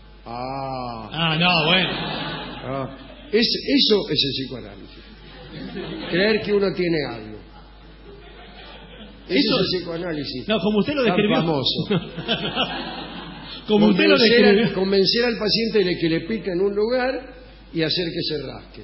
No, bueno. Eso es el psicoanálisis. Creer que uno tiene algo. Eso es el psicoanálisis. No, como usted lo describió. Tan famoso. Como usted lo describió. Convencer al paciente de que le pica en un lugar y hacer que se rasque.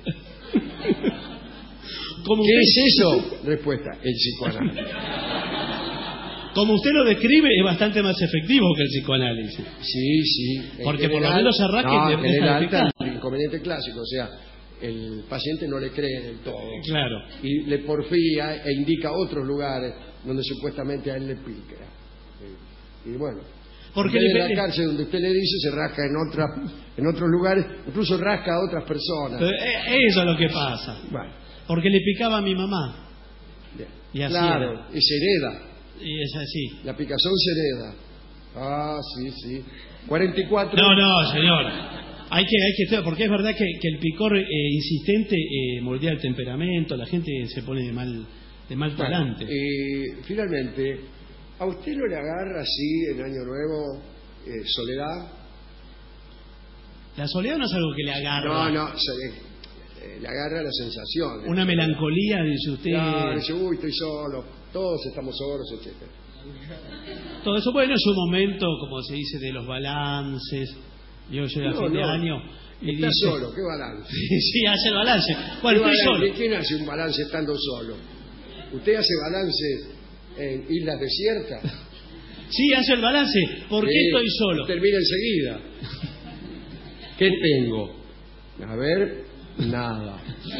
¿Qué es eso? Respuesta, el psicoanálisis. Como usted lo describe, es bastante más efectivo que el psicoanálisis. Sí. Porque por lo menos se rasca y te deja de picar. El inconveniente clásico, o sea, el paciente no le cree del todo. Claro. Y le porfía e indica otros lugares donde supuestamente a él le pica. Y bueno, porque en la cárcel donde usted le dice se rasca en otros lugares, incluso rasca a otras personas. Eso es lo que pasa. Bueno. Porque le picaba a mi mamá. Bien. Y así claro, era. y se hereda. Y es así. La picazón se hereda. Sí. 44. No, señor. Hay que estudiar, porque es verdad que el picor insistente moldea el temperamento, la gente se pone de mal talante. Finalmente, ¿a usted no le agarra así en Año Nuevo soledad? La soledad no es algo que le agarra. No, le agarra la sensación. Una melancolía, dice usted. Claro, dice, estoy solo, todos estamos solos, etc. Todo eso, bueno, es un momento, como se dice, de los balances. Yo llegué a fin de año y está dice... solo, ¿qué balance? Sí, hace el balance. Bueno, estoy solo. ¿Quién hace un balance estando solo? ¿Usted hace balance en islas desiertas? Sí, hace el balance. ¿Por qué estoy solo? Termina enseguida. ¿Qué tengo? A ver, nada.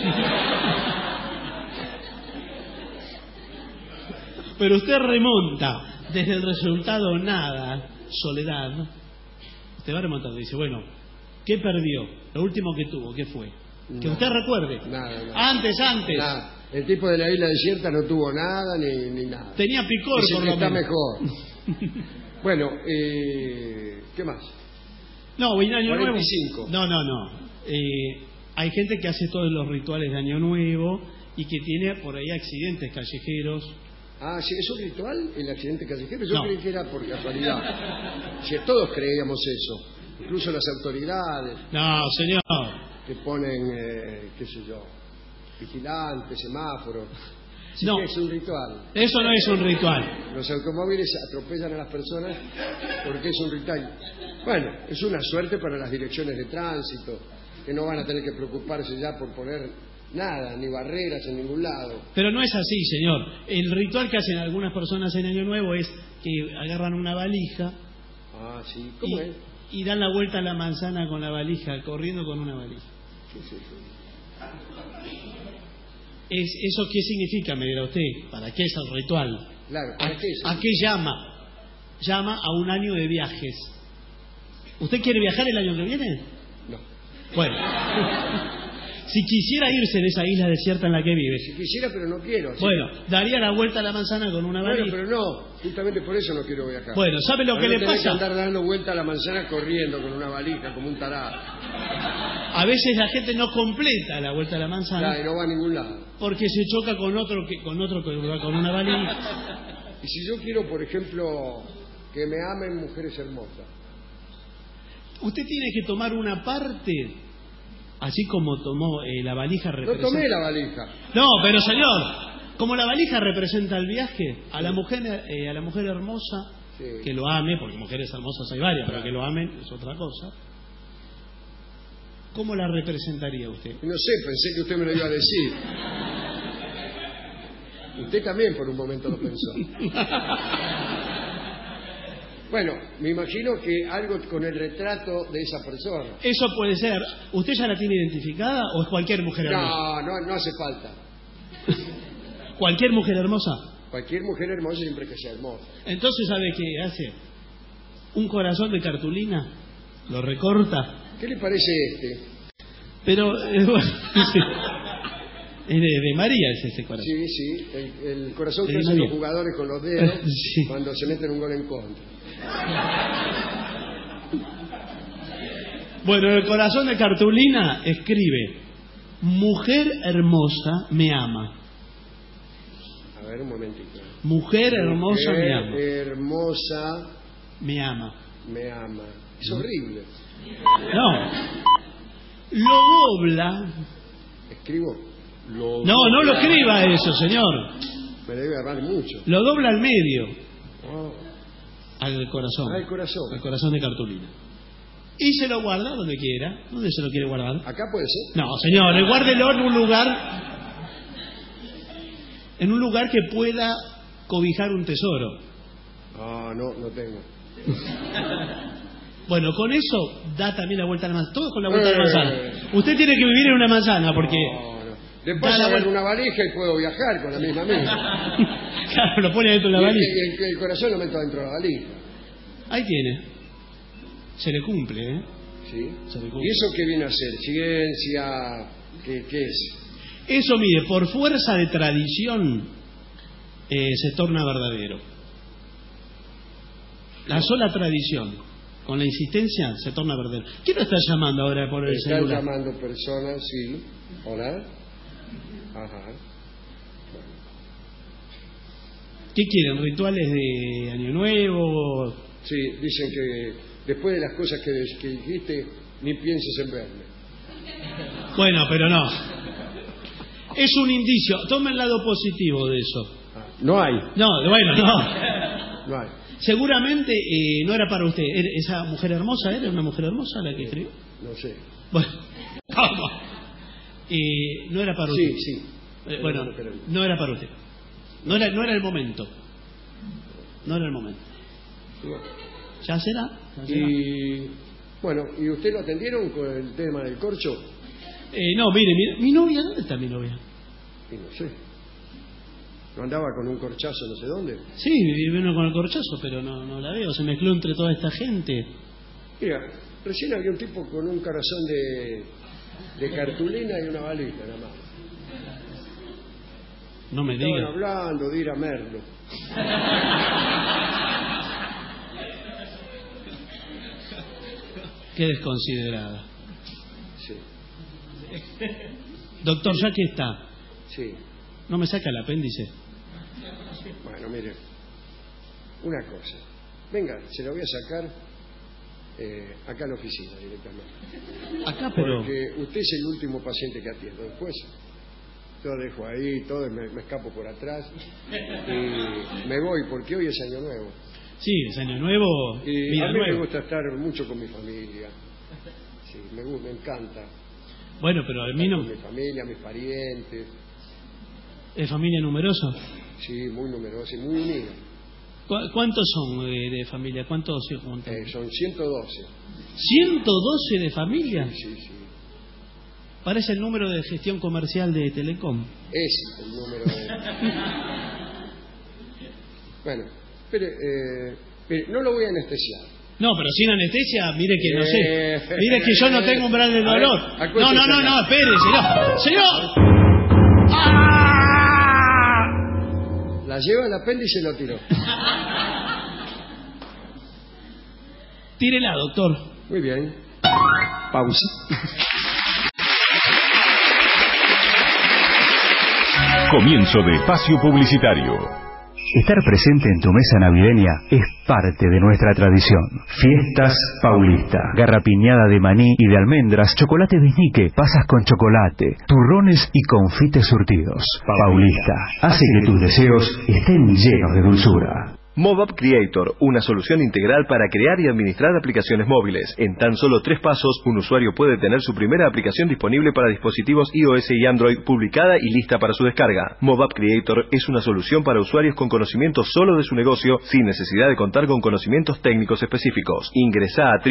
Pero usted remonta desde el resultado nada, soledad. Usted va remontando y dice, bueno, ¿qué perdió? Lo último que tuvo, ¿qué fue? Que usted recuerde. Nada. Antes. Nada. El tipo de la isla desierta no tuvo nada ni nada. Tenía picor, por lo está menos. Mejor. Bueno, ¿qué más? No, en Año 45. Nuevo. No. Hay gente que hace todos los rituales de Año Nuevo y que tiene por ahí accidentes callejeros. ¿Sí es un ritual el accidente callejero? Yo creí que era por casualidad. Si todos creíamos eso, incluso las autoridades. No, señor. Que ponen, qué sé yo, vigilantes, semáforos. No. Que es un ritual. Eso no es un ritual. Los automóviles atropellan a las personas porque es un ritual. Bueno, es una suerte para las direcciones de tránsito, que no van a tener que preocuparse ya por poner nada, ni barreras en ningún lado. Pero no es así, señor. El ritual que hacen algunas personas en Año Nuevo es que agarran una valija Ah, sí. ¿Cómo es? Y dan la vuelta a la manzana con la valija, corriendo con una valija. Sí, sí, sí. ¿Eso qué significa, me dirá usted? ¿Para qué es el ritual? Claro, ¿para qué es? ¿A qué llama? Llama a un año de viajes. ¿Usted quiere viajar el año que viene? No. Bueno, si quisiera irse de esa isla desierta en la que vive. Si quisiera, pero no quiero. Bueno, daría la vuelta a la manzana con una valija. Bueno, pero no, justamente por eso no quiero viajar. Bueno, ¿sabe lo que le pasa? Que andar dando vuelta a la manzana corriendo con una valija, como un tarado. A veces la gente no completa la vuelta a la manzana. Claro, y no va a ningún lado. Porque se choca con otro que va con una valija. Y si yo quiero, por ejemplo, que me amen mujeres hermosas. Usted tiene que tomar una parte, así como tomó la valija representa... No tomé la valija. No, pero señor, como la valija representa el viaje, a la mujer hermosa, sí, que lo ame, porque mujeres hermosas hay varias, pero que lo amen es otra cosa. ¿Cómo la representaría usted? No sé, pensé que usted me lo iba a decir. Usted también por un momento lo pensó. Bueno, me imagino que algo con el retrato de esa persona. Eso puede ser. ¿Usted ya la tiene identificada o es cualquier mujer hermosa? No hace falta. ¿Cualquier mujer hermosa? Cualquier mujer hermosa siempre que sea hermosa. Entonces, ¿sabe qué hace? Un corazón de cartulina, lo recorta. ¿Qué le parece este? Pero, bueno, sí. Es de María ese corazón. Sí, sí, el corazón que hacen los jugadores con los dedos sí, cuando se meten un gol en contra. Bueno, el corazón de cartulina escribe: mujer hermosa me ama. A ver, un momentito. Mujer hermosa me ama. Hermosa me ama. Me ama. Es horrible. No. Lo dobla. ¿Escribo? No lo escriba eso, señor. Me debe agarrar mucho. Lo dobla al medio. Al corazón. Al corazón. Al corazón de cartulina. Y se lo guarda donde quiera. ¿Dónde se lo quiere guardar? ¿Acá puede ser? No, señor, guárdelo en un lugar. En un lugar que pueda cobijar un tesoro. No tengo. Bueno, con eso da también la vuelta a la manzana. Todos con la vuelta a la manzana. Usted tiene que vivir en una manzana porque... Después hago una valija y puedo viajar con la misma mía. Claro, lo pone dentro de la valija. El corazón lo meto dentro de la valija. Ahí tiene. Se le cumple, ¿eh? Sí. Se le cumple. ¿Y eso qué viene a ser? ¿Ciencia? ¿Qué es? Eso, mire, por fuerza de tradición se torna verdadero. La sola tradición, con la insistencia, se torna verdadero. ¿Quién lo está llamando ahora por el celular? Están llamando personas, sí. Hola. Ajá. Bueno. ¿Qué quieren? ¿Rituales de Año Nuevo? Sí, dicen que después de las cosas que dijiste, ni pienses en verme. Bueno, pero no. Es un indicio. Toma el lado positivo de eso. No hay. No, bueno, no. No hay. Seguramente no era para usted. ¿Esa mujer hermosa era una mujer hermosa la que escribió? No sé. Bueno, vamos. No era para usted. Sí. Bueno, no era para usted. No era el momento. No era el momento. ¿Ya será? Y bueno, ¿y usted lo atendieron con el tema del corcho? No, mire, mi novia, ¿dónde está mi novia? Y no sé. ¿No andaba con un corchazo no sé dónde? Sí, vino con el corchazo, pero no la veo. Se mezcló entre toda esta gente. Mira, recién había un tipo con un corazón de cartulina y una valija, nada más. No me diga. Estaban hablando de ir a Merlo. Qué desconsiderada. Sí. Doctor, ya que está. Sí. ¿No me saca el apéndice? Bueno, mire, una cosa. Venga, se lo voy a sacar acá a la oficina directamente. Acá, pero... Porque usted es el último paciente que atiendo. Después yo dejo ahí, todo, me escapo por atrás y me voy porque hoy es Año Nuevo. Sí, es Año Nuevo. Y a mí me gusta estar mucho con mi familia. Sí, me encanta. Bueno, pero a mí no... Con mi familia, mis parientes. ¿Es familia numerosa? Sí, muy numerosa y muy unida. ¿Cuántos son de familia? ¿Cuántos se juntan? Son 112. ¿112 de familia? Sí. Parece el número de gestión comercial de Telecom. Es el número de... Bueno, pero no lo voy a anestesiar. No, pero sin anestesia, mire que no sé. Mire que yo no tengo umbral de dolor. No, espere, señor. ¡Ah! La lleva el apéndice y lo tiró. Tírela, doctor. Muy bien. Pausa. Comienzo de espacio publicitario. Estar presente en tu mesa navideña es parte de nuestra tradición. Fiestas Paulista, garrapiñada de maní y de almendras, chocolate biznique, pasas con chocolate, turrones y confites surtidos. Paulista hace que tus deseos estén llenos de dulzura. MobApp Creator, una solución integral para crear y administrar aplicaciones móviles. En tan solo 3 pasos, un usuario puede tener su primera aplicación disponible para dispositivos iOS y Android, publicada y lista para su descarga. MobApp Creator es una solución para usuarios con conocimiento solo de su negocio, sin necesidad de contar con conocimientos técnicos específicos. Ingresá a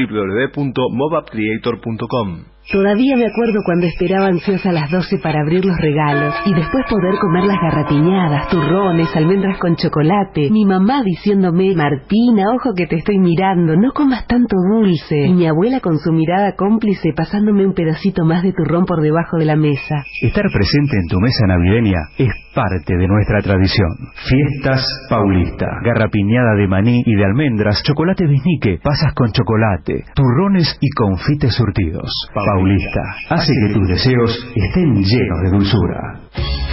www.mobappcreator.com. Todavía me acuerdo cuando esperaba ansiosa las 12 para abrir los regalos y después poder comer las garrapiñadas, turrones, almendras con chocolate. Mi mamá diciéndome: Martina, ojo que te estoy mirando, no comas tanto dulce. Y mi abuela con su mirada cómplice pasándome un pedacito más de turrón por debajo de la mesa. Estar presente en tu mesa navideña es parte de nuestra tradición. Fiestas Paulista, garrapiñada de maní y de almendras, chocolate biznique, pasas con chocolate, turrones y confites surtidos. Paulista hace que tus deseos estén llenos de dulzura.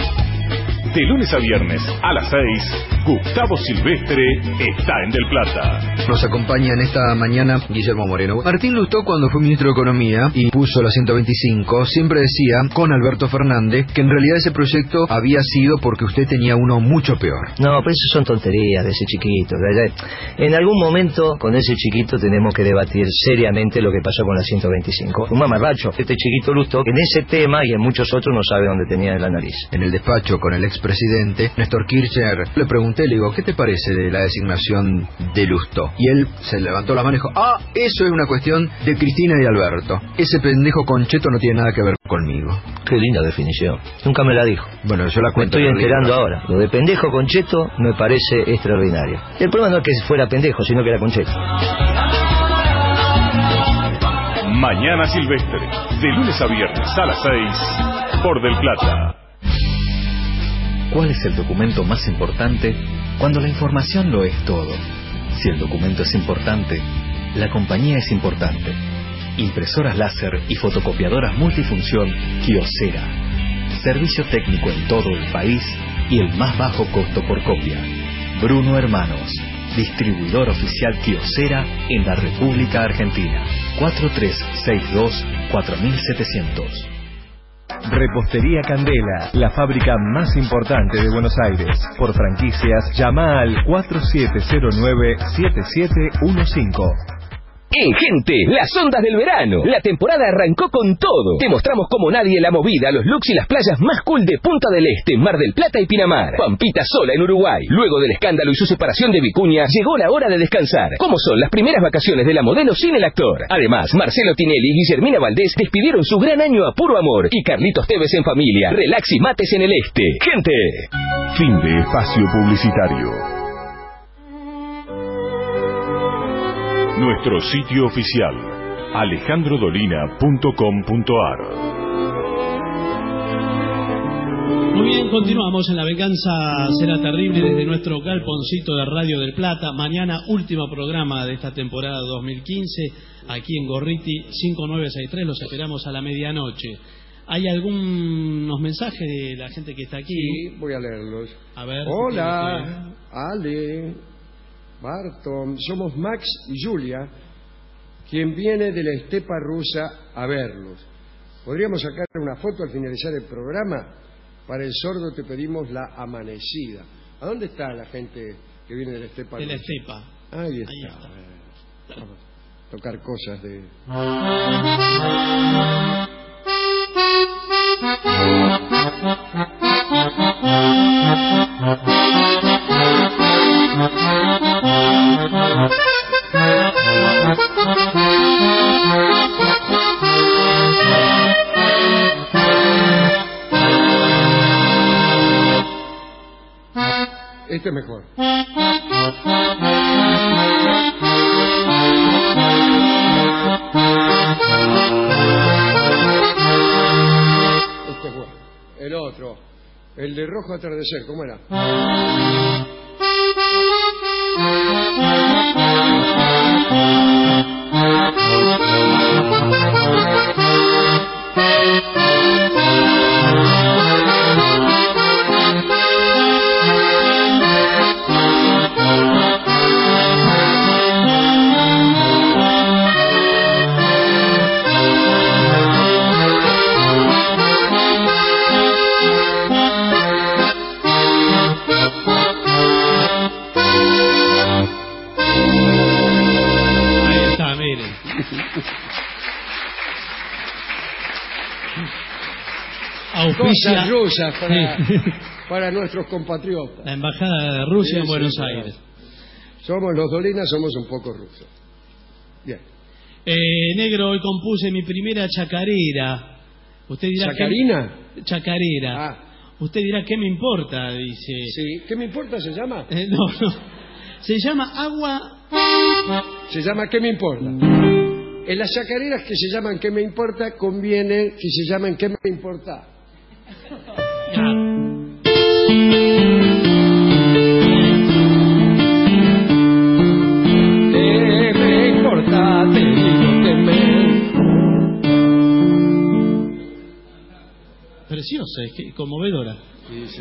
De lunes a viernes a las 6, Gustavo Silvestre está en Del Plata. Nos acompaña en esta mañana Guillermo Moreno. Martín Lustó, cuando fue ministro de Economía y puso la 125, siempre decía con Alberto Fernández que en realidad ese proyecto había sido porque usted tenía uno mucho peor. No, pero eso son tonterías de ese chiquito. En algún momento con ese chiquito tenemos que debatir seriamente lo que pasó con la 125. Un mamarracho, este chiquito Lustó, en ese tema y en muchos otros no sabe dónde tenía la nariz. En el despacho con el expresidente Néstor Kirchner le pregunté, le digo, ¿qué te parece de la designación de Lustó? Y él se levantó la mano y dijo: eso es una cuestión de Cristina y Alberto. Ese pendejo Concheto no tiene nada que ver conmigo. Qué linda definición. Nunca me la dijo. Bueno, yo la cuento. Me estoy enterando ahora. Lo de pendejo Concheto me parece extraordinario. El problema no es que fuera pendejo, sino que era Concheto. Mañana Silvestre, de lunes a viernes a las 6, por Del Plata. ¿Cuál es el documento más importante cuando la información lo es todo? Si el documento es importante, la compañía es importante. Impresoras láser y fotocopiadoras multifunción Kyocera. Servicio técnico en todo el país y el más bajo costo por copia. Bruno Hermanos, distribuidor oficial Kyocera en la República Argentina. 4362-4700. Repostería Candela, la fábrica más importante de Buenos Aires. Por franquicias, llama al 4709-7715. Gente, las ondas del verano. La temporada arrancó con todo. Te mostramos como nadie la movida, los looks y las playas más cool de Punta del Este, Mar del Plata y Pinamar. Pampita sola en Uruguay. Luego del escándalo y su separación de Vicuña, llegó la hora de descansar. ¿Cómo son las primeras vacaciones de la modelo sin el actor? Además, Marcelo Tinelli y Guillermina Valdés despidieron su gran año a puro amor. Y Carlitos Tevez en familia. Relax y mates en el Este. Gente. Fin de espacio publicitario. Nuestro sitio oficial, alejandrodolina.com.ar. Muy bien, continuamos en La Venganza Será Terrible desde nuestro galponcito de Radio del Plata. Mañana, último programa de esta temporada 2015, aquí en Gorriti 5963. Los esperamos a la medianoche. ¿Hay algunos mensajes de la gente que está aquí? Sí, voy a leerlos. A ver. Hola, Ale, Barton, somos Max y Julia, quien viene de la estepa rusa a verlos. ¿Podríamos sacar una foto al finalizar el programa? Para el sordo te pedimos la amanecida. ¿A dónde está la gente que viene de la estepa rusa? De la estepa. Ahí está. Vamos a tocar cosas de... Este es mejor. Este es bueno. El otro, el de Rojo Atardecer, ¿cómo era? Cosas rusas para nuestros compatriotas. La embajada de Rusia en Buenos Aires. Somos los Dolinas, somos un poco rusos. Bien. Negro, hoy compuse mi primera chacarera. Usted dirá ¿Chacarina? Chacarera. Usted dirá, ¿qué me importa? Dice. Sí, ¿qué me importa se llama? No. Se llama Agua. Se llama ¿Qué me importa? En las chacareras que se llaman ¿Qué me importa? Conviene que se llamen ¿Qué me importa? Ya. ¿Qué me importa? Te digo que me... Preciosa, es que conmovedora. Sí.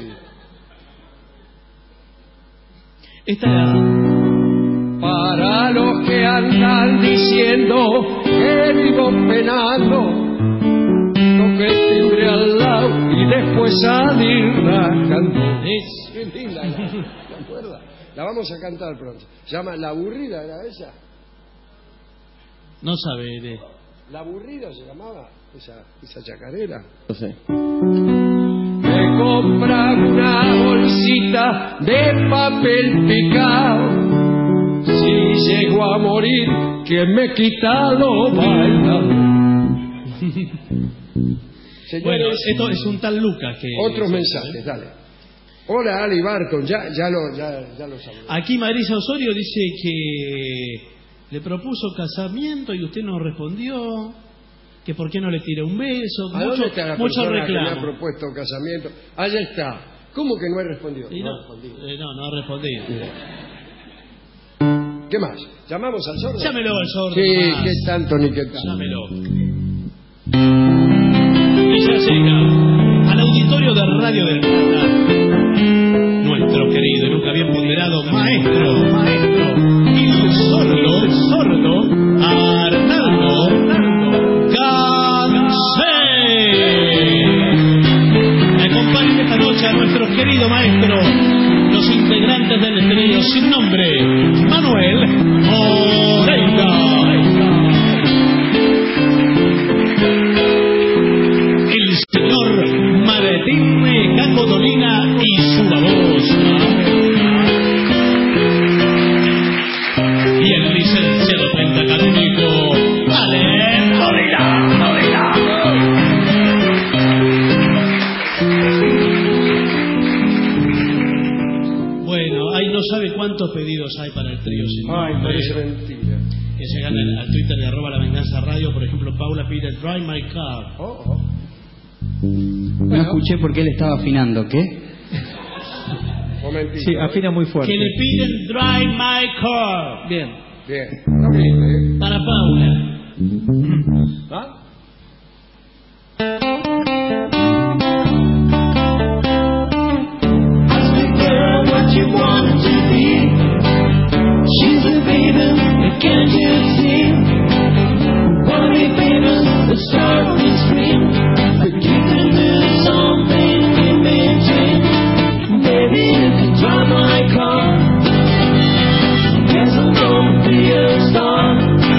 Esta era... Para los que andan diciendo que vivo penando, toque el timbre al lado y después salir rajando. Qué linda, ¿te acuerdas? La vamos a cantar pronto. Se llama La Aburrida, ¿era esa? No sabe. La Aburrida se llamaba esa chacarera. No sé. Me compran una bolsita de papel picado. Si llego a morir, ¿quién me quita lo bailado? Señores, bueno, esto es un tal Lucas que... Otros mensajes, dale. Hola, Ali Barton, ya lo saludé. Aquí Marisa Osorio dice que le propuso casamiento y usted no respondió, que por qué no le tira un beso. ¿A dónde está la mucho persona reclamo. que me ha propuesto casamiento? Allá está. ¿Cómo que no he respondido? No ha respondido. ¿Qué más? ¿Llamamos al sordo? Llámelo al sordo. Sí, qué tanto ni qué tanto. Llámelo. Y ya llega al auditorio de Radio del Plata nuestro querido y nunca bien ponderado maestro y sordo Arnaldo Gansé. Me acompañan esta noche a nuestro querido maestro, los integrantes del trío sin nombre, Manuel Moreira, el señor Martín Caco Dolina y su babosa, y el licenciado pentacadémico Ale Dolina. Bueno, ahí no sabe cuántos pedidos hay para el trío. Ay, parece mentira. Que llegan al Twitter de @lavenganzaradio. Por ejemplo, Paula pide Drive My Car. No escuché porque él estaba afinando, ¿qué? Momentito. Sí, afina muy fuerte. Que le piden Drive My Car. Bien. No grite, Para Paula. ¿Va? Can't you see? One day, baby, the stars will scream. But you can do something in between. Baby, you can drive my car. Guess I'm gonna be a star.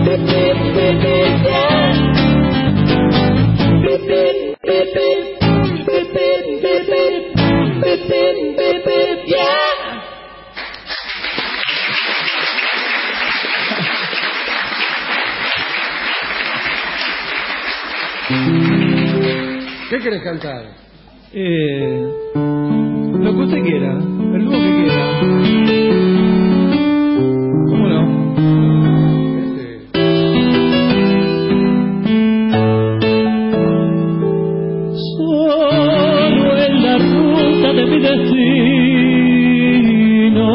¿Qué querés cantar? Lo que usted quiera, el dúo que quiera. ¿Cómo no? Solo en la ruta de mi destino,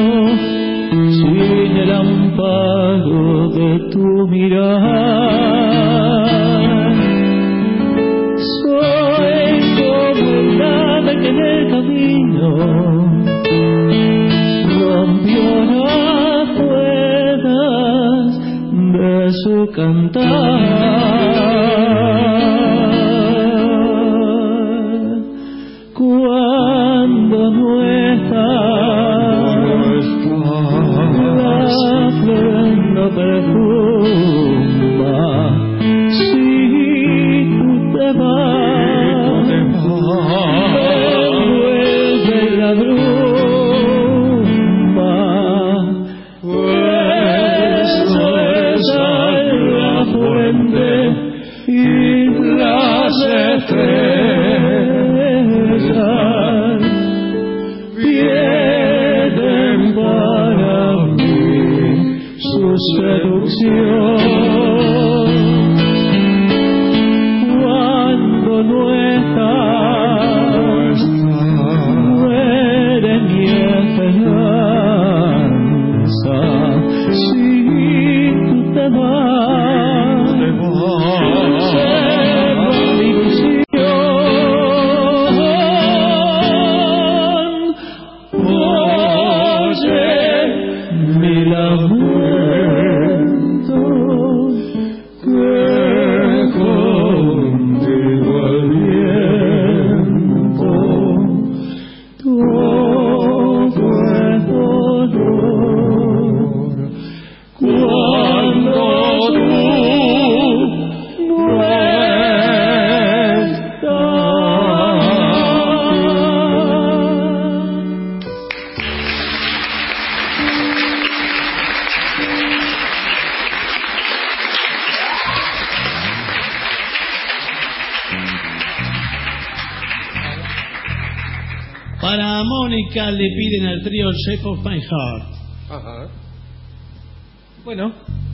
sin el amparo de tu mirar. Que en el camino rompió las cuerdas de su cantar. Cuando no estás, la flor no perfuma. Si tú te vas, la bruma, pues la fuente y las estrellas pierden para mí su seducción. Cuando no estás, mi esperanza, si tú te vas, conserva mi ilusión. Oye mi lamento, que contigo el viento cuando tú no Para Mónica le piden al trío Shape of My Heart. Ajá. Bueno.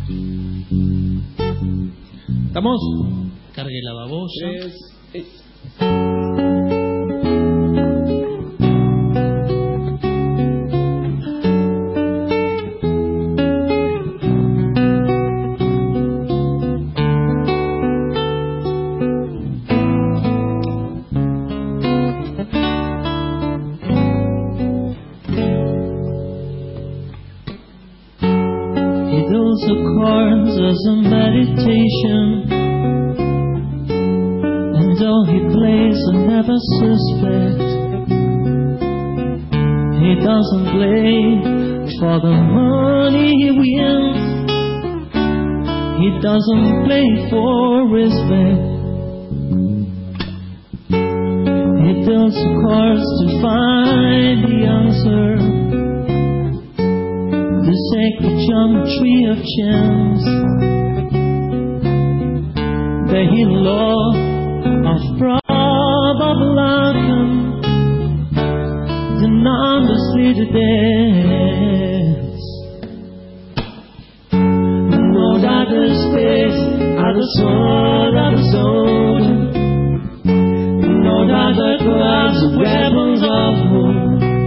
¿Estamos? Cargue la babosa. Those chords as a meditation, and though he plays I never suspect. He doesn't play for the money he wins, he doesn't play for respect. He deals chords to find the answer, the sacred geometry of chance, the hidden law of probable outcome, the non-decided dance. No other space, other soul, other soul. No other clouds, weapons of war.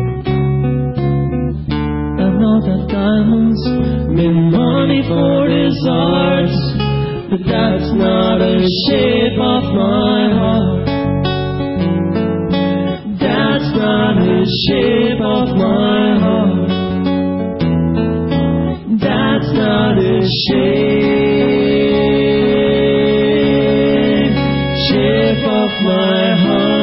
That diamonds mean money for his art, but that's not a shape of my heart. That's not a shape of my heart. That's not a shape of my heart.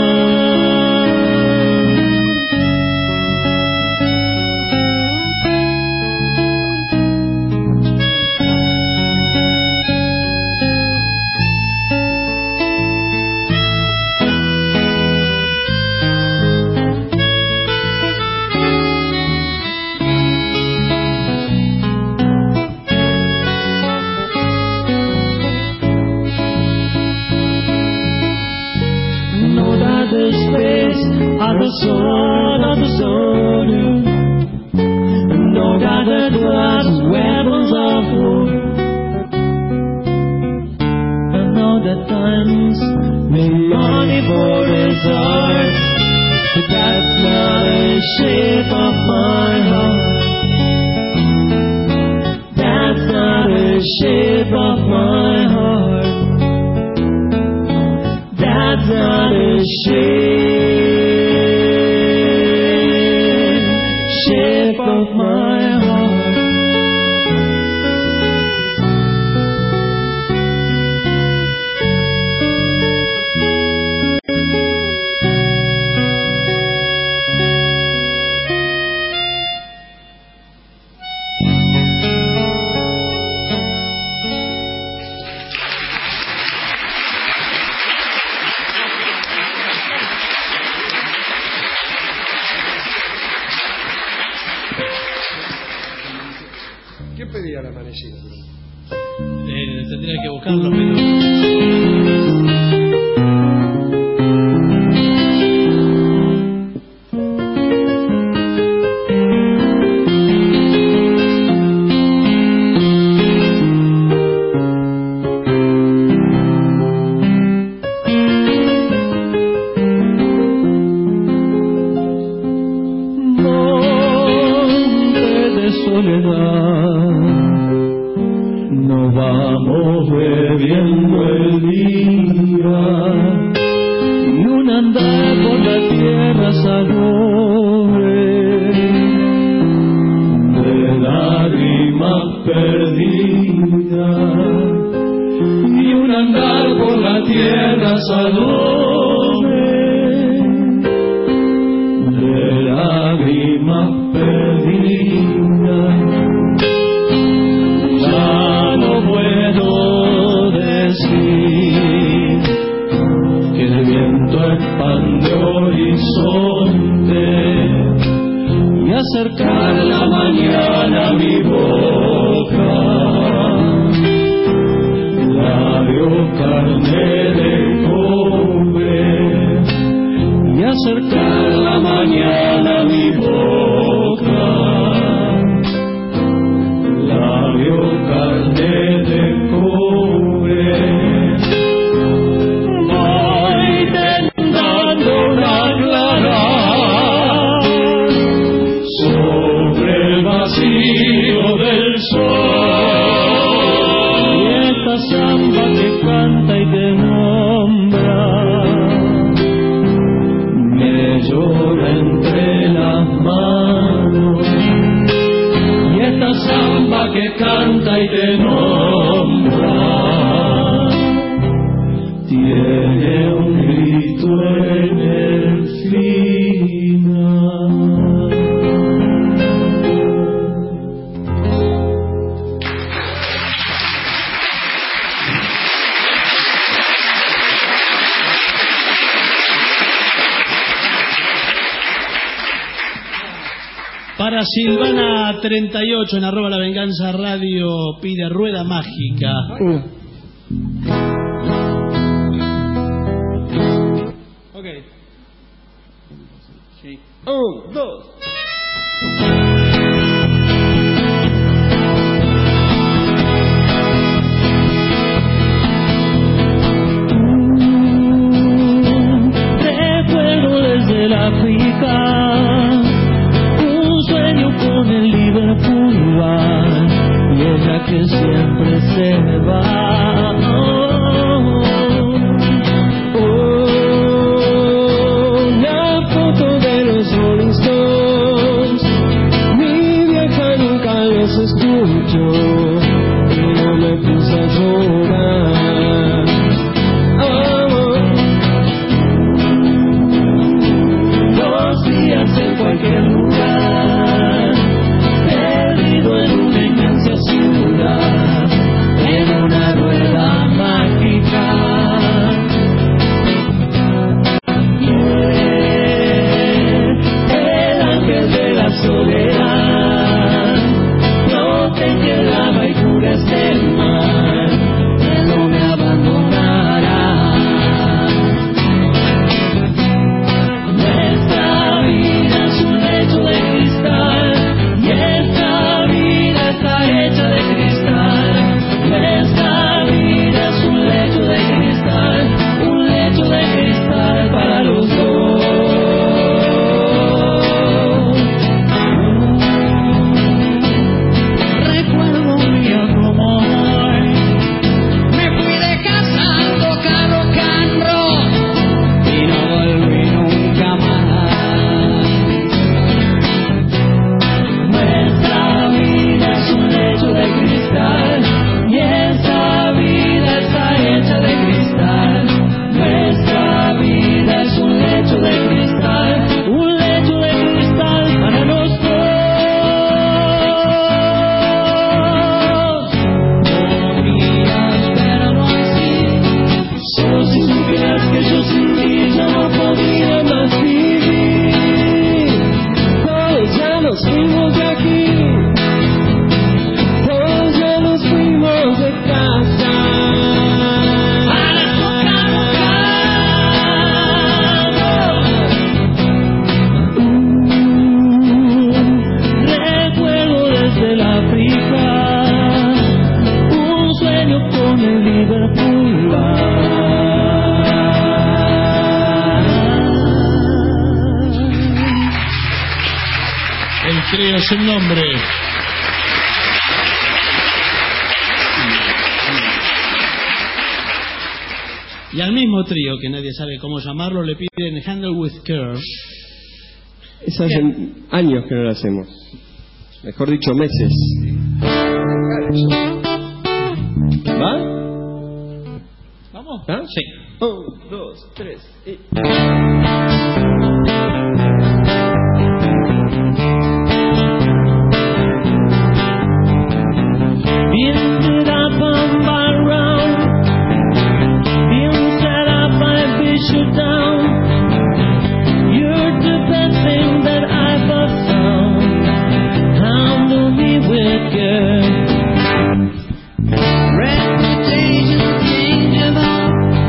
sword of the soldier, no gathered words, weapons of war. I know that times may money for resort, but that's not the shape of my heart. That's not the shape of my heart. That's not the shape of my heart. ¿Qué pedía la amanecida? Tendría que buscarlo, pero... Para Silvana 38 en @ La Venganza Radio pide Rueda Mágica. Ok. Sí. 1, 2. Recuerdo desde la África un sueño con el Liverpool Bar y ella que siempre se va. La foto de los Rolling Stones, mi vieja nunca los escuchó y no me puse a llorar. Dos días en cualquier lugar, perdido en una inmensa ciudad, en una rueda trío sin nombre. Y al mismo trío, que nadie sabe cómo llamarlo, le piden Handle with Care. Es hace años que no lo hacemos. Mejor dicho, meses. ¿Va? ¿Vamos? ¿Ah? Sí. 1, 2, 3 y... Ended up on my round, being set up, I fish you down. You're the best thing that I've ever found. Handle me with care. Reputation changeable,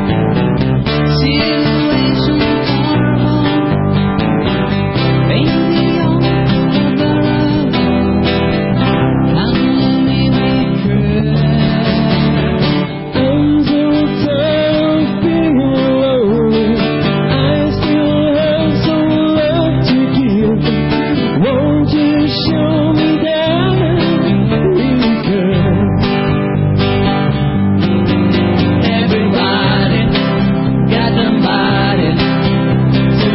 situation horrible. Ain't the unbearable. Handle me with care. Things will turn being lonely. I still have some love to give. Won't you show me that we care? Everybody got somebody to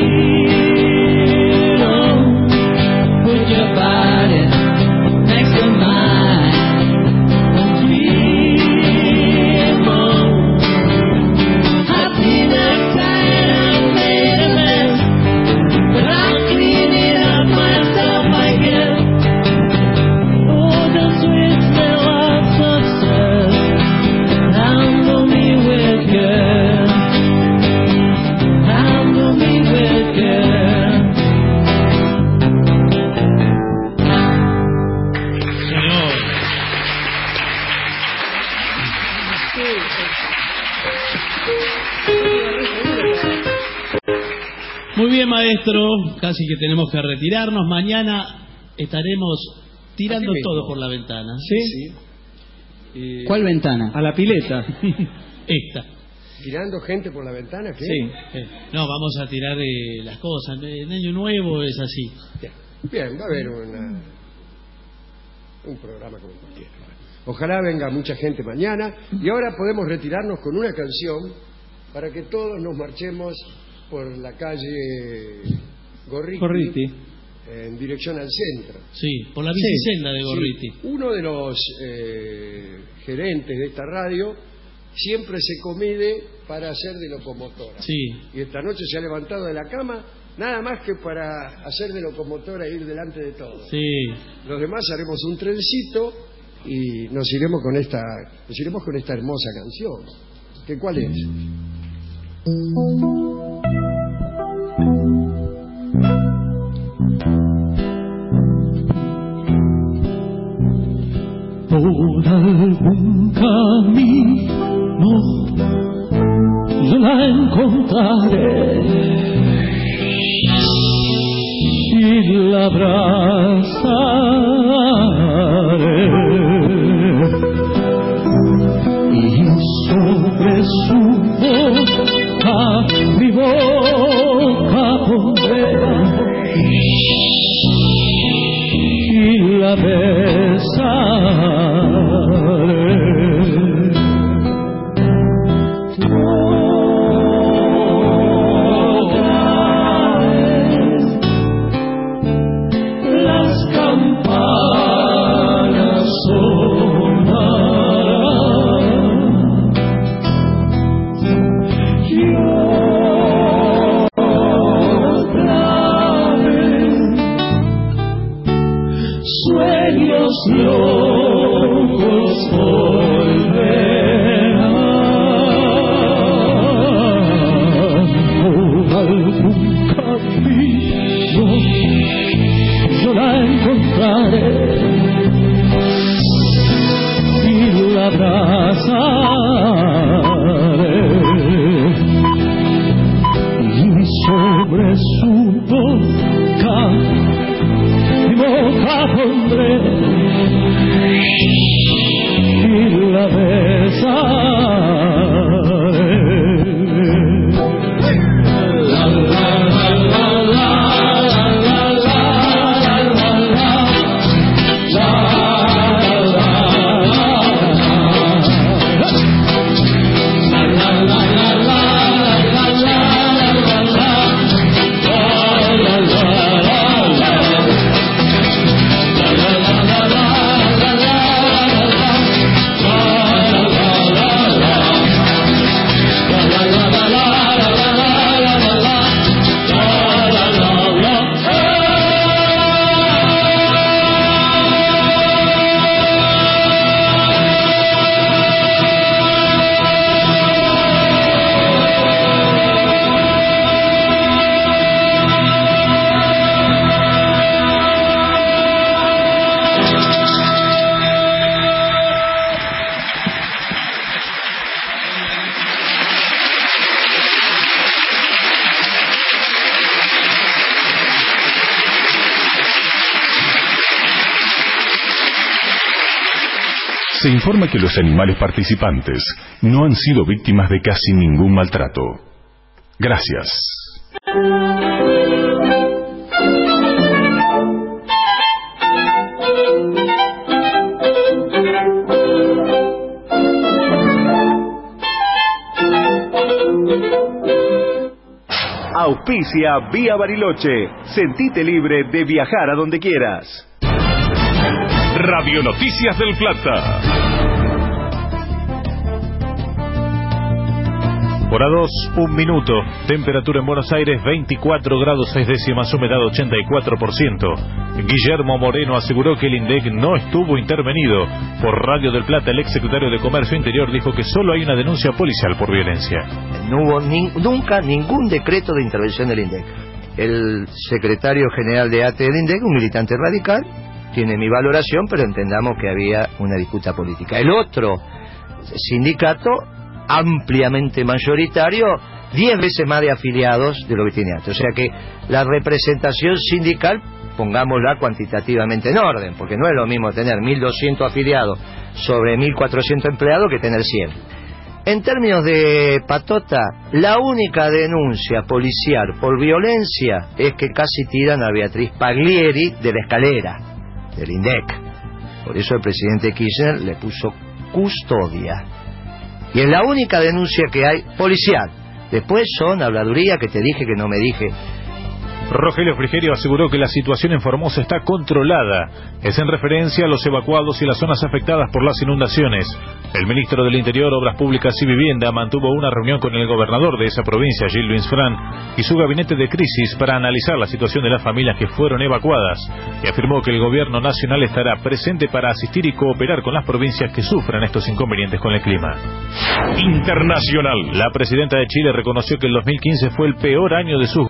lean on. Put your body next to mine and dream on. I've been outside, I've made a mess, but I'll clean it up myself, I guess. Oh, the sweet smell of success. Handle me with care. Handle me with care. Señor. Muy bien, maestro. Casi que tenemos que retirarnos. Mañana estaremos tirando Aquí mismo. todo por la ventana. Sí. ¿Cuál ventana? A la pileta. Esta. ¿Tirando gente por la ventana? ¿Qué? Sí. No, vamos a tirar las cosas. En Año Nuevo es así. Bien, va a haber un programa como cualquiera. Ojalá venga mucha gente mañana. Y ahora podemos retirarnos con una canción para que todos nos marchemos por la calle Gorriti. En dirección al centro. Sí, por la bicicenda de Gorriti. Sí. Uno de los gerentes de esta radio siempre se comide para hacer de locomotora. Sí. Y esta noche se ha levantado de la cama nada más que para hacer de locomotora e ir delante de todos. Sí. Los demás haremos un trencito y nos iremos con esta hermosa canción. ¿Qué cuál es? Por algún camino yo la encontraré y la abrazaré y sobre su boca mi boca pondré y la besaré. Las campanas sonarán y otra vez sueños locos volverán por algún camino yo la encontraré y la abrazaré y sobre su boca mi boca pondré y la besaré. La la la la la la la la la la. se informa que los animales participantes no han sido víctimas de casi ningún maltrato. Gracias. Auspicia Vía Bariloche. Sentite libre de viajar a donde quieras. Radio Noticias del Plata. Hora 2, 1 minuto. Temperatura en Buenos Aires 24 grados 6 décimas, humedad 84%. Guillermo Moreno aseguró que el INDEC no estuvo intervenido. Por Radio del Plata, el exsecretario de Comercio Interior dijo que solo hay una denuncia policial por violencia. No hubo nunca ningún decreto de intervención del INDEC. El secretario general de ATE del INDEC, un militante radical, tiene mi valoración, pero entendamos que había una disputa política. El otro sindicato, ampliamente mayoritario, 10 veces más de afiliados de lo que tiene ATE. O sea que la representación sindical, pongámosla cuantitativamente en orden, porque no es lo mismo tener 1.200 afiliados sobre 1.400 empleados que tener 100. En términos de patota, la única denuncia policial por violencia es que casi tiran a Beatriz Paglieri de la escalera del INDEC. Por eso el presidente Kirchner le puso custodia. Y es la única denuncia que hay policial. Después son habladuría que te dije que no me dije. Rogelio Frigerio aseguró que la situación en Formosa está controlada. Es en referencia a los evacuados y las zonas afectadas por las inundaciones. El ministro del Interior, Obras Públicas y Vivienda mantuvo una reunión con el gobernador de esa provincia, Gil Luis Fran, y su gabinete de crisis para analizar la situación de las familias que fueron evacuadas, y afirmó que el gobierno nacional estará presente para asistir y cooperar con las provincias que sufran estos inconvenientes con el clima. Internacional. La presidenta de Chile reconoció que el 2015 fue el peor año de sus